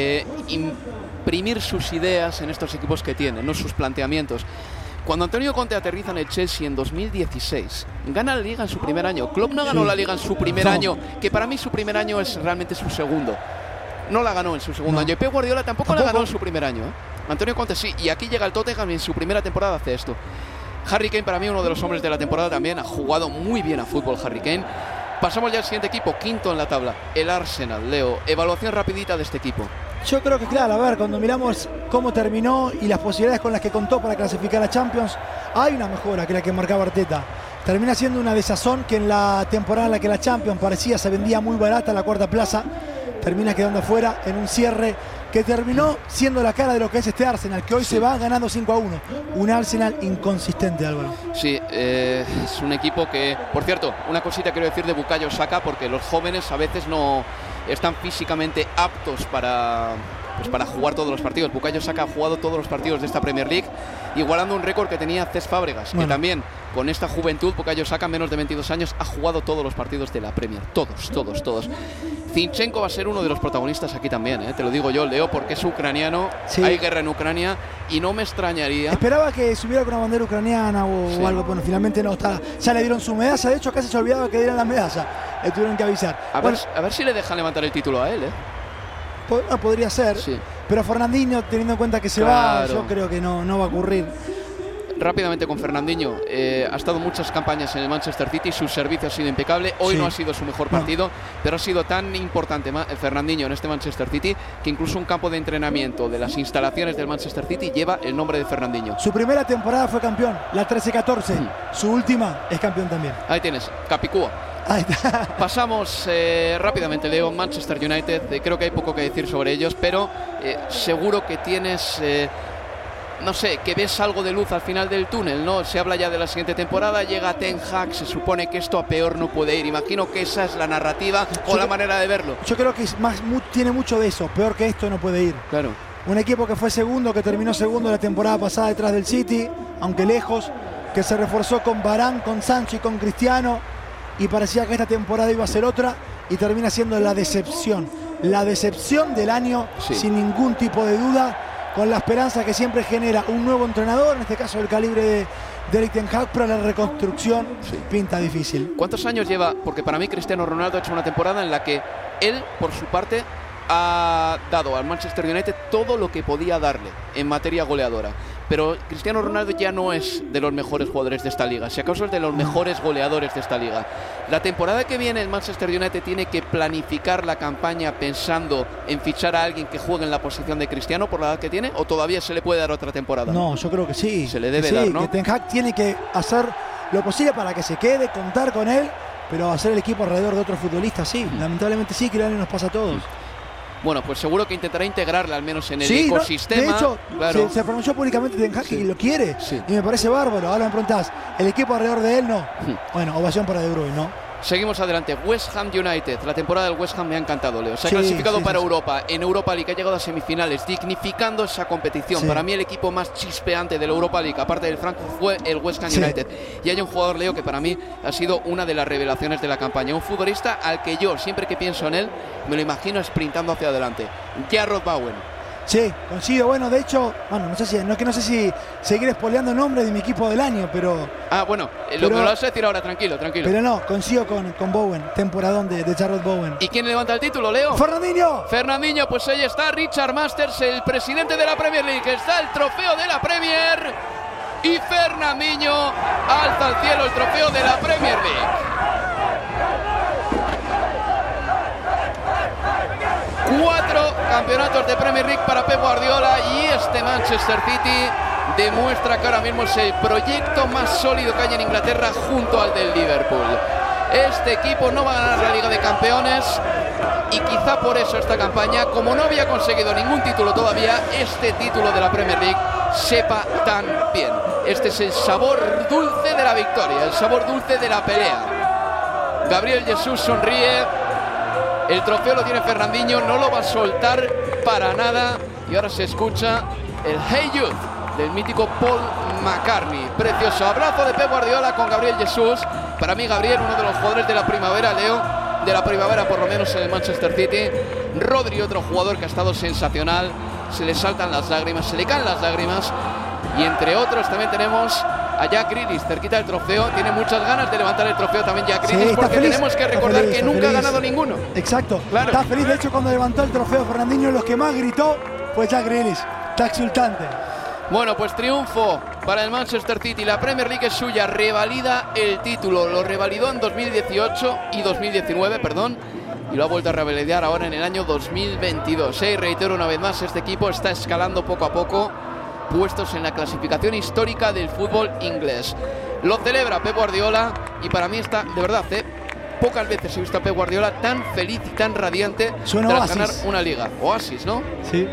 imprimir sus ideas en estos equipos que tienen, no sus planteamientos. Cuando Antonio Conte aterriza en el Chelsea en 2016, gana la Liga en su primer año. Klopp no ganó la Liga en su primer año, que para mí su primer año es realmente su segundo. No la ganó en su segundo año. Y Pep Guardiola tampoco la ganó en su primer año. Antonio Conte sí, y aquí llega el Tottenham y en su primera temporada hace esto. Harry Kane, para mí uno de los hombres de la temporada también, ha jugado muy bien a fútbol Harry Kane. Pasamos ya al siguiente equipo, quinto en la tabla, el Arsenal. Leo, evaluación rapidita de este equipo. Yo creo que, claro, a ver, cuando miramos cómo terminó y las posibilidades con las que contó para clasificar a Champions, hay una mejora que la que marcaba Arteta. Termina siendo una desazón que en la temporada en la que la Champions parecía se vendía muy barata la cuarta plaza, termina quedando afuera en un cierre que terminó siendo la cara de lo que es este Arsenal, que hoy se va ganando 5-1. Un Arsenal inconsistente, Álvaro. Sí, es un equipo que, por cierto, una cosita quiero decir de Bukayo Saka, porque los jóvenes a veces no están físicamente aptos para jugar todos los partidos. Bukayo Saka ha jugado todos los partidos de esta Premier League, igualando un récord que tenía Cesc Fábregas, que también con esta juventud, Bukayo Saka, menos de 22 años, ha jugado todos los partidos de la Premier. Todos. Zinchenko va a ser uno de los protagonistas aquí también, te lo digo yo, Leo, porque es ucraniano, hay guerra en Ucrania y no me extrañaría. Esperaba que subiera con una bandera ucraniana o algo, bueno, finalmente no está. Ya le dieron su medalla, de hecho casi se olvidaba que dieran la medalla, le tuvieron que avisar. A ver si le dejan levantar el título a él, podría ser, pero Fernandinho, teniendo en cuenta que se va, yo creo que no va a ocurrir. Rápidamente con Fernandinho, ha estado muchas campañas en el Manchester City, su servicio ha sido impecable, hoy no ha sido su mejor partido, pero ha sido tan importante Fernandinho en este Manchester City que incluso un campo de entrenamiento de las instalaciones del Manchester City lleva el nombre de Fernandinho. Su primera temporada fue campeón, la 13-14, su última es campeón también. Ahí tienes, Capicúa. Pasamos rápidamente, Leo, Manchester United. Creo que hay poco que decir sobre ellos, pero seguro que tienes no sé, que ves algo de luz al final del túnel, ¿no? Se habla ya de la siguiente temporada, llega Ten Hag, se supone que esto a peor no puede ir. Imagino que esa es la narrativa o la manera de verlo. Yo creo que tiene mucho de eso, peor que esto no puede ir. Claro. Un equipo que fue segundo, que terminó segundo la temporada pasada detrás del City, aunque lejos, que se reforzó con Varane, con Sancho y con Cristiano, y parecía que esta temporada iba a ser otra, y termina siendo la decepción del año, sin ningún tipo de duda, con la esperanza que siempre genera un nuevo entrenador, en este caso del calibre de Erik ten Hag, pero la reconstrucción pinta difícil. ¿Cuántos años lleva? Porque para mí Cristiano Ronaldo ha hecho una temporada en la que él, por su parte, ha dado al Manchester United todo lo que podía darle en materia goleadora. Pero Cristiano Ronaldo ya no es de los mejores jugadores de esta liga, si acaso es de los mejores goleadores de esta liga. La temporada que viene el Manchester United tiene que planificar la campaña pensando en fichar a alguien que juegue en la posición de Cristiano por la edad que tiene, ¿o todavía se le puede dar otra temporada? No, yo creo que sí. Se le debe dar, ¿no? Que Ten Hag tiene que hacer lo posible para que se quede, contar con él, pero hacer el equipo alrededor de otros futbolistas, sí. Lamentablemente sí, que nos pasa a todos. Bueno, pues seguro que intentará integrarle al menos en el ecosistema. De hecho, claro. se pronunció públicamente Ten Hag que lo quiere. Y me parece bárbaro. Ahora me preguntás, ¿el equipo alrededor de él no? Bueno, ovación para De Bruyne, ¿no? Seguimos adelante. West Ham United. La temporada del West Ham me ha encantado, Leo. Se ha clasificado para Europa. En Europa League ha llegado a semifinales, dignificando esa competición. Para mí el equipo más chispeante de la Europa League, aparte del Frankfurt, fue el West Ham United. Y hay un jugador, Leo, que para mí ha sido una de las revelaciones de la campaña. Un futbolista al que yo, siempre que pienso en él, me lo imagino sprintando hacia adelante. Jarrod Bowen. Sí, coincido. Bueno, de hecho, no sé si seguir espoleando nombres de mi equipo del año, pero... Bueno, lo que lo vas a decir ahora, tranquilo. Pero no, coincido con Bowen, temporadón de Jarrod Bowen. ¿Y quién levanta el título, Leo? ¡Fernandinho! Pues ahí está Richard Masters, el presidente de la Premier League. Está el trofeo de la Premier y Fernandinho alza al cielo el trofeo de la Premier League. 4 campeonatos de Premier League para Pep Guardiola y este Manchester City demuestra que ahora mismo es el proyecto más sólido que hay en Inglaterra junto al del Liverpool. Este equipo no va a ganar la Liga de Campeones y quizá por eso esta campaña, como no había conseguido ningún título todavía, este título de la Premier League sepa tan bien. Este es el sabor dulce de la victoria, el sabor dulce de la pelea. Gabriel Jesús sonríe. El trofeo lo tiene Fernandinho, no lo va a soltar para nada. Y ahora se escucha el Hey Youth del mítico Paul McCartney. Precioso abrazo de Pep Guardiola con Gabriel Jesús. Para mí Gabriel, uno de los jugadores de la primavera, Leo, de la primavera por lo menos en el Manchester City. Rodri, otro jugador que ha estado sensacional. Se le saltan las lágrimas, se le caen las lágrimas. Y entre otros también tenemos a Jack Grealish, cerquita del trofeo. Tiene muchas ganas de levantar el trofeo también Jack Grealish, porque tenemos que recordar que nunca ha ganado ninguno. Exacto, claro. Está feliz. De hecho, cuando levantó el trofeo Fernandinho, los que más gritó fue Jack Grealish. Está exultante. Bueno, pues triunfo para el Manchester City. La Premier League es suya, revalida el título. Lo revalidó en 2018 y 2019, y lo ha vuelto a revalidar ahora en el año 2022. Y reitero una vez más, este equipo está escalando poco a poco puestos en la clasificación histórica del fútbol inglés. Lo celebra Pep Guardiola y para mí está, de verdad, pocas veces he visto a Pep Guardiola tan feliz y tan radiante tras ganar una liga. Oasis, ¿no? Sí.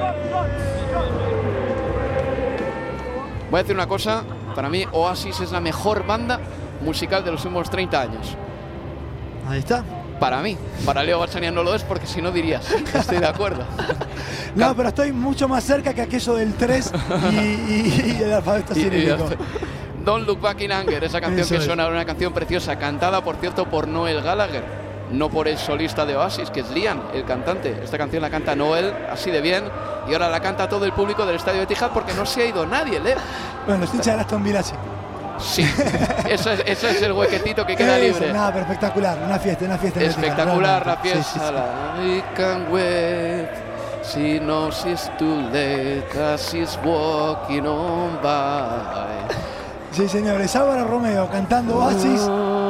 Voy a decir una cosa, para mí Oasis es la mejor banda musical de los últimos 30 años. Ahí está. Para mí, para Leo Balsanian no lo es, porque si no dirías, estoy de acuerdo. No, pero estoy mucho más cerca que aquello del 3 y el alfabeto cirílico. Don't Look Back in Anger, esa canción que suena, una canción preciosa, cantada por cierto por Noel Gallagher, no por el solista de Oasis, que es Liam, el cantante. Esta canción la canta Noel, así de bien, y ahora la canta todo el público del estadio de Etihad porque no se ha ido nadie, Leo. Bueno, los hinchas de Aston Villa sí. Sí, eso es el huequetito que queda libre. Nada, pero espectacular, una fiesta. Espectacular la fiesta. I can't wait, she knows it's too late, as she's walking on by. Sí, señores, Álvaro Romeo cantando Oasis.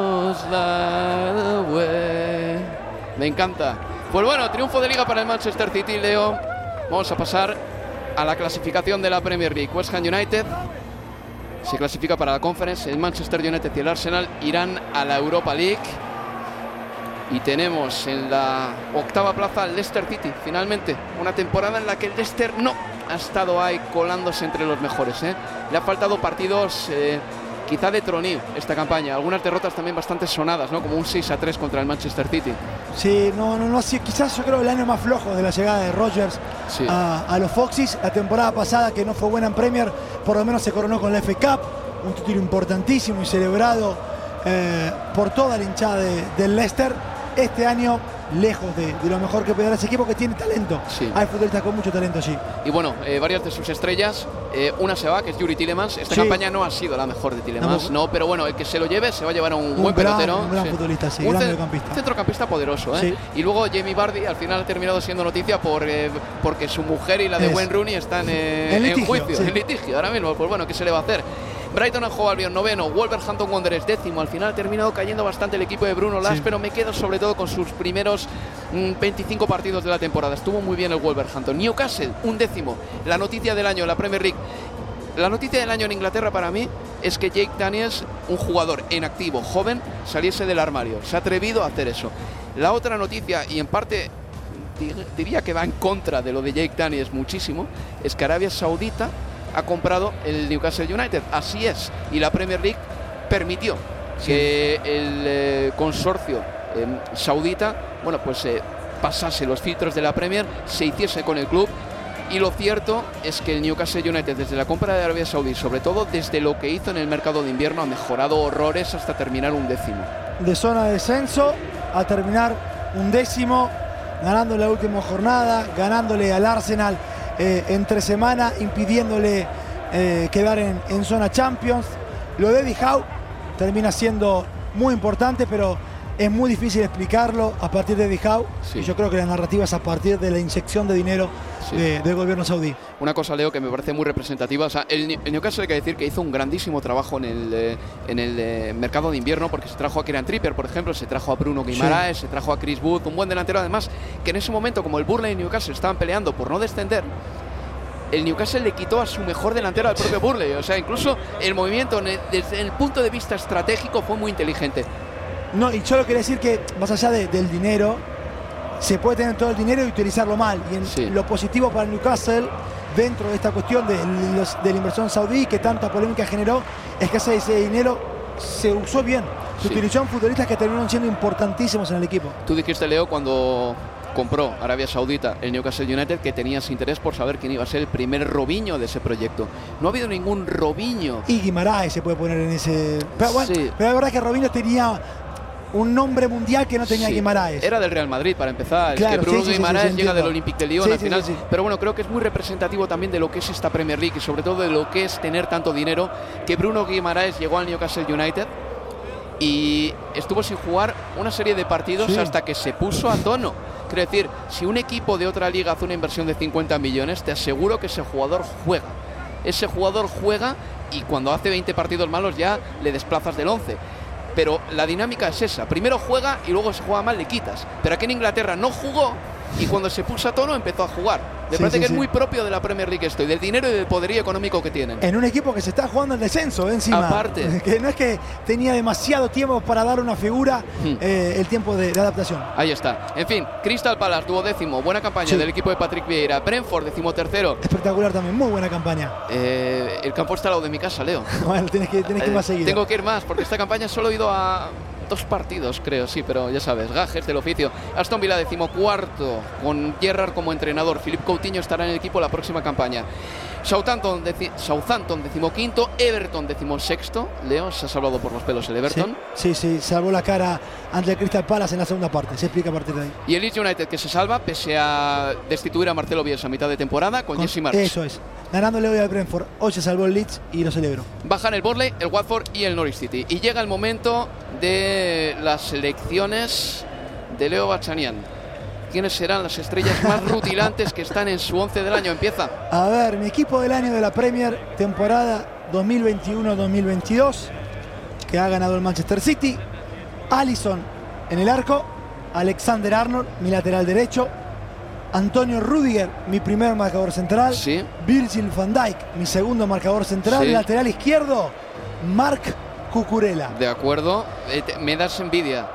Me encanta. Pues bueno, triunfo de liga para el Manchester City, Leo. Vamos a pasar a la clasificación de la Premier League. West Ham United se clasifica para la Conference, el Manchester United y el Arsenal irán a la Europa League. Y tenemos en la octava plaza al Leicester City, finalmente. Una temporada en la que el Leicester no ha estado ahí colándose entre los mejores. Le ha faltado partidos quizá de tronil esta campaña. Algunas derrotas también bastante sonadas, ¿no? Como un 6-3 contra el Manchester City. Sí, no quizás yo creo el año más flojo de la llegada de Rodgers a los Foxes. La temporada pasada, que no fue buena en Premier, por lo menos se coronó con la FA Cup, un título importantísimo y celebrado por toda la hinchada del Leicester. Este año, lejos de lo mejor que puede dar ese equipo, que tiene talento. Sí. Hay futbolistas con mucho talento allí. Y bueno, varias de sus estrellas, una se va, que es Yuri Tielemans. Esta campaña no ha sido la mejor de Tielemans, no, pero bueno, el que se lo lleve se va a llevar a un buen pelotero. Un gran futbolista, sí, gran mediocampista. Un centrocampista poderoso, Sí. Y luego Jamie Vardy al final ha terminado siendo noticia porque su mujer y la de Wayne Rooney están en juicio, en litigio ahora mismo. Pues bueno, ¿qué se le va a hacer? Brighton and Hove Albion, noveno. Wolverhampton Wanderers, décimo. Al final ha terminado cayendo bastante el equipo de Bruno Lage, pero me quedo sobre todo con sus primeros 25 partidos de la temporada. Estuvo muy bien el Wolverhampton. Newcastle, undécimo. La noticia del año en la Premier League. La noticia del año en Inglaterra para mí es que Jake Daniels, un jugador en activo, joven, saliese del armario. Se ha atrevido a hacer eso. La otra noticia, y en parte diría que va en contra de lo de Jake Daniels muchísimo, es que Arabia Saudita ha comprado el Newcastle United. Así es. Y la Premier League permitió que el consorcio saudita, bueno, pues pasase los filtros de la Premier, se hiciese con el club. Y lo cierto es que el Newcastle United, desde la compra de Arabia Saudí, sobre todo desde lo que hizo en el mercado de invierno, ha mejorado horrores hasta terminar 11º. De zona de descenso a terminar 11º, ganando la última jornada, ganándole al Arsenal entre semana, impidiéndole quedar en zona Champions. Lo de Eddie Howe termina siendo muy importante, pero es muy difícil explicarlo a partir de Eddie Howe. Sí. Y yo creo que la narrativa es a partir de la inyección de dinero del gobierno saudí. Una cosa, Leo, que me parece muy representativa. O sea, el Newcastle, hay que decir que hizo un grandísimo trabajo en el mercado de invierno, porque se trajo a Kieran Trippier, por ejemplo, se trajo a Bruno Guimaraes, se trajo a Chris Wood, un buen delantero, además, que en ese momento, como el Burnley y Newcastle estaban peleando por no descender, el Newcastle le quitó a su mejor delantero al propio Burnley. O sea, incluso el movimiento desde el punto de vista estratégico fue muy inteligente. No, y solo quería decir que más allá del dinero, se puede tener todo el dinero y utilizarlo mal. Y lo positivo para el Newcastle, dentro de esta cuestión de la inversión saudí, que tanta polémica generó, es que ese dinero se usó bien. Se utilizó en futbolistas que terminaron siendo importantísimos en el equipo. Tú dijiste, Leo, cuando compró Arabia Saudita el Newcastle United, que tenías interés por saber quién iba a ser el primer Robinho de ese proyecto. No ha habido ningún Robinho. Y Guimaraes se puede poner en ese... Pero, bueno, pero la verdad es que Robinho tenía un nombre mundial que no tenía Guimaraes. Era del Real Madrid, para empezar. Claro, es que Bruno Guimaraes llega del Olympique de Lyon al final. Pero bueno, creo que es muy representativo también de lo que es esta Premier League y sobre todo de lo que es tener tanto dinero, que Bruno Guimaraes llegó al Newcastle United y estuvo sin jugar una serie de partidos hasta que se puso a tono. Quiero decir, si un equipo de otra liga hace una inversión de 50 millones, te aseguro que ese jugador juega. Ese jugador juega y cuando hace 20 partidos malos ya le desplazas del 11. Pero la dinámica es esa. Primero juega y luego se juega mal, le quitas. Pero aquí en Inglaterra no jugó y cuando se puso a tono empezó a jugar. Me parece que es muy propio de la Premier League esto y del dinero y del poderío económico que tienen. En un equipo que se está jugando el descenso encima. Aparte. Que no es que tenía demasiado tiempo para dar una figura, el tiempo de adaptación. Ahí está. En fin, Crystal Palace, 12º. Buena campaña del equipo de Patrick Vieira. Brentford, 13º. Espectacular también, muy buena campaña. El campo está al lado de mi casa, Leo. Bueno, tienes que ir más seguido. Tengo que ir más porque esta campaña solo he ido a 2 partidos, creo, sí, pero ya sabes, gajes del oficio. Aston Villa, 14º, con Gerrard como entrenador. Philippe Coutinho estará en el equipo la próxima campaña. Southampton, 15º. Everton, 16º. Leo, se ha salvado por los pelos el Everton. Sí, salvó la cara ante el Crystal Palace en la segunda parte. Se explica a partir de ahí. Y el Leeds United, que se salva pese a destituir a Marcelo Bielsa a mitad de temporada con Jesse Marsch. Eso es. Ganándole hoy al Brentford. Hoy se salvó el Leeds y lo celebro. Bajan el Burnley, el Watford y el Norwich City. Y llega el momento de las selecciones de Leo Bachanian. ¿Quiénes serán las estrellas más rutilantes que están en su 11 del año? Empieza. A ver, mi equipo del año de la Premier, temporada 2021-2022, que ha ganado el Manchester City. Alisson en el arco, Alexander Arnold, mi lateral derecho, Antonio Rudiger, mi primer marcador central, Virgil van Dijk, mi segundo marcador central, lateral izquierdo, Marc Cucurella. De acuerdo, me das envidia.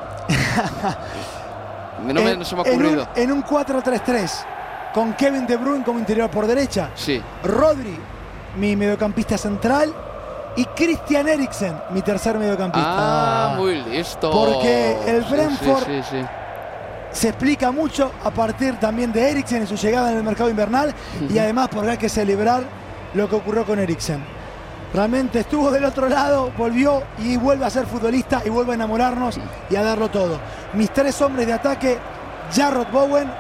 No se me ha ocurrido. En un 4-3-3, con Kevin De Bruyne como interior por derecha, Rodri, mi mediocampista central, y Christian Eriksen, mi tercer mediocampista. Muy listo. Porque el Brentford se explica mucho a partir también de Eriksen y su llegada en el mercado invernal, y además porque hay que celebrar lo que ocurrió con Eriksen. Realmente estuvo del otro lado, volvió y vuelve a ser futbolista y vuelve a enamorarnos y a darlo todo. Mis 3 hombres de ataque, Jarrod Bowen,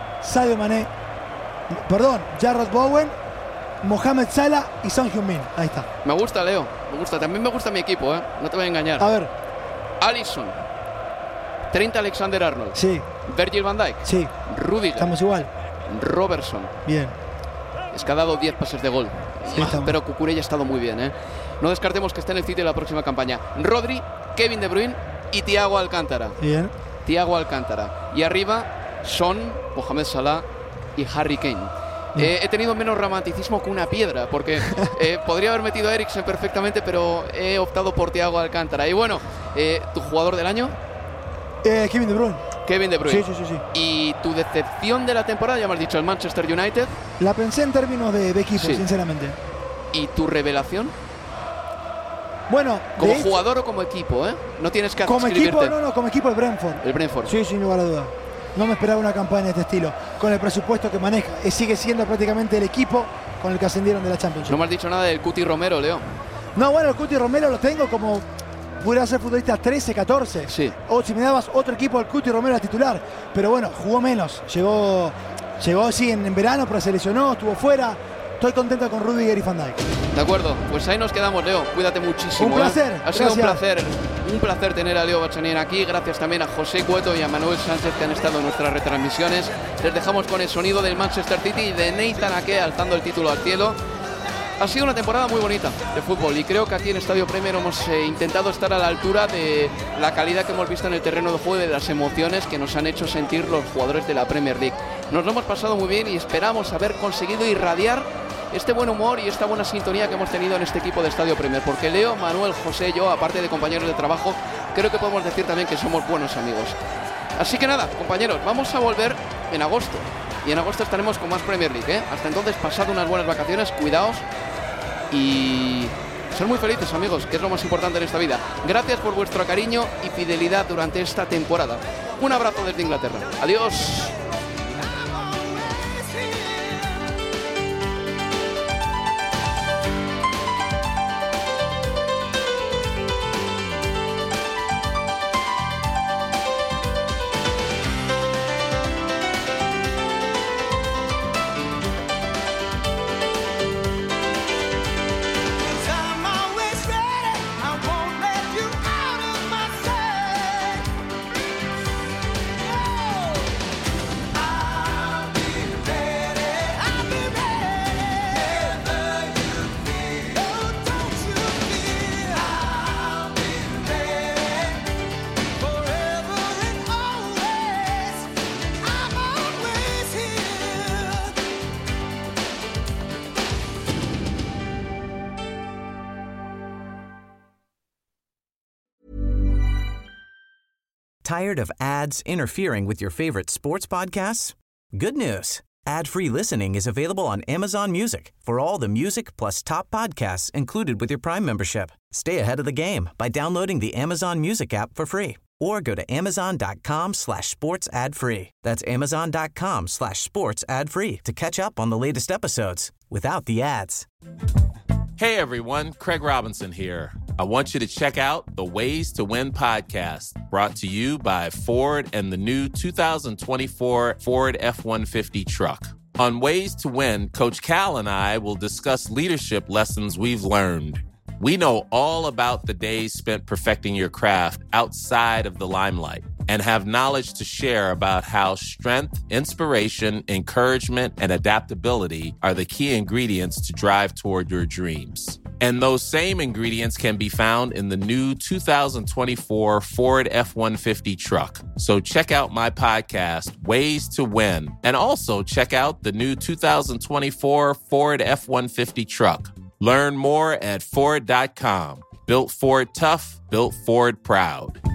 Jarrod Bowen, Mohamed Salah y Son Heung-min. Ahí está. Me gusta, Leo. Me gusta. También me gusta mi equipo, ¿eh? No te voy a engañar. A ver. Alisson. 30 Alexander Arnold. Virgil van Dijk. Rudiger. Estamos igual. Robertson. Bien. Es que ha dado 10 pases de gol. Pero Cucurella ha estado muy bien, ¿eh? No descartemos que esté en el City en la próxima campaña. Rodri, Kevin De Bruyne y Thiago Alcántara. Bien. Thiago Alcántara. Y arriba Son, Mohamed Salah y Harry Kane. He tenido menos romanticismo que una piedra, porque podría haber metido a Eriksen perfectamente, pero he optado por Thiago Alcántara. Y bueno, ¿tu jugador del año? Kevin De Bruyne. Kevin De Bruyne. Sí. ¿Y tu decepción de la temporada? Ya me has dicho, el Manchester United. La pensé en términos de equipo, sinceramente. ¿Y tu revelación? Bueno, ¿como jugador o como equipo, No tienes que adscribirte. Como equipo, como equipo el Brentford. El Brentford. Sí, sin lugar a duda. No me esperaba una campaña de este estilo, con el presupuesto que maneja. Sigue siendo prácticamente el equipo con el que ascendieron de la Championship. No me has dicho nada del Cuti Romero, Leo. No, bueno, el Cuti Romero lo tengo como... Pudiera ser futbolista 13, 14. Sí. O si me dabas otro equipo, el Cuti Romero era titular. Pero bueno, jugó menos. Llegó sí en verano, pero se lesionó, estuvo fuera. Estoy contento con Rudiger y Van Dijk. De acuerdo, pues ahí nos quedamos, Leo. Cuídate muchísimo. Un placer. Ha sido un placer tener a Leo Bachanian aquí. Gracias también a José Cueto y a Manuel Sánchez, que han estado en nuestras retransmisiones. Les dejamos con el sonido del Manchester City y de Nathan Ake alzando el título al cielo. Ha sido una temporada muy bonita de fútbol y creo que aquí en Estadio Premier hemos intentado estar a la altura de la calidad que hemos visto en el terreno de juego y de las emociones que nos han hecho sentir los jugadores de la Premier League. Nos lo hemos pasado muy bien y esperamos haber conseguido irradiar este buen humor y esta buena sintonía que hemos tenido en este equipo de Estadio Premier, porque Leo, Manuel, José y yo, aparte de compañeros de trabajo, creo que podemos decir también que somos buenos amigos. Así que nada, compañeros, vamos a volver en agosto y en agosto estaremos con más Premier League, Hasta entonces, pasad unas buenas vacaciones, cuidaos y ser muy felices, amigos, que es lo más importante en esta vida. Gracias por vuestro cariño y fidelidad durante esta temporada. Un abrazo desde Inglaterra. Adiós. Tired of ads interfering with your favorite sports podcasts? Good news. Ad-free listening is available on Amazon Music for all the music plus top podcasts included with your Prime membership. Stay ahead of the game by downloading the Amazon Music app for free or go to amazon.com/sports ad free. That's amazon.com/sports ad free to catch up on the latest episodes without the ads. Hey everyone, Craig Robinson here. I want you to check out the Ways to Win podcast, brought to you by Ford and the new 2024 Ford F-150 truck. On Ways to Win, Coach Cal and I will discuss leadership lessons we've learned. We know all about the days spent perfecting your craft outside of the limelight and have knowledge to share about how strength, inspiration, encouragement, and adaptability are the key ingredients to drive toward your dreams. And those same ingredients can be found in the new 2024 Ford F-150 truck. So check out my podcast, Ways to Win, and also check out the new 2024 Ford F-150 truck. Learn more at Ford.com. Built Ford tough, built Ford proud.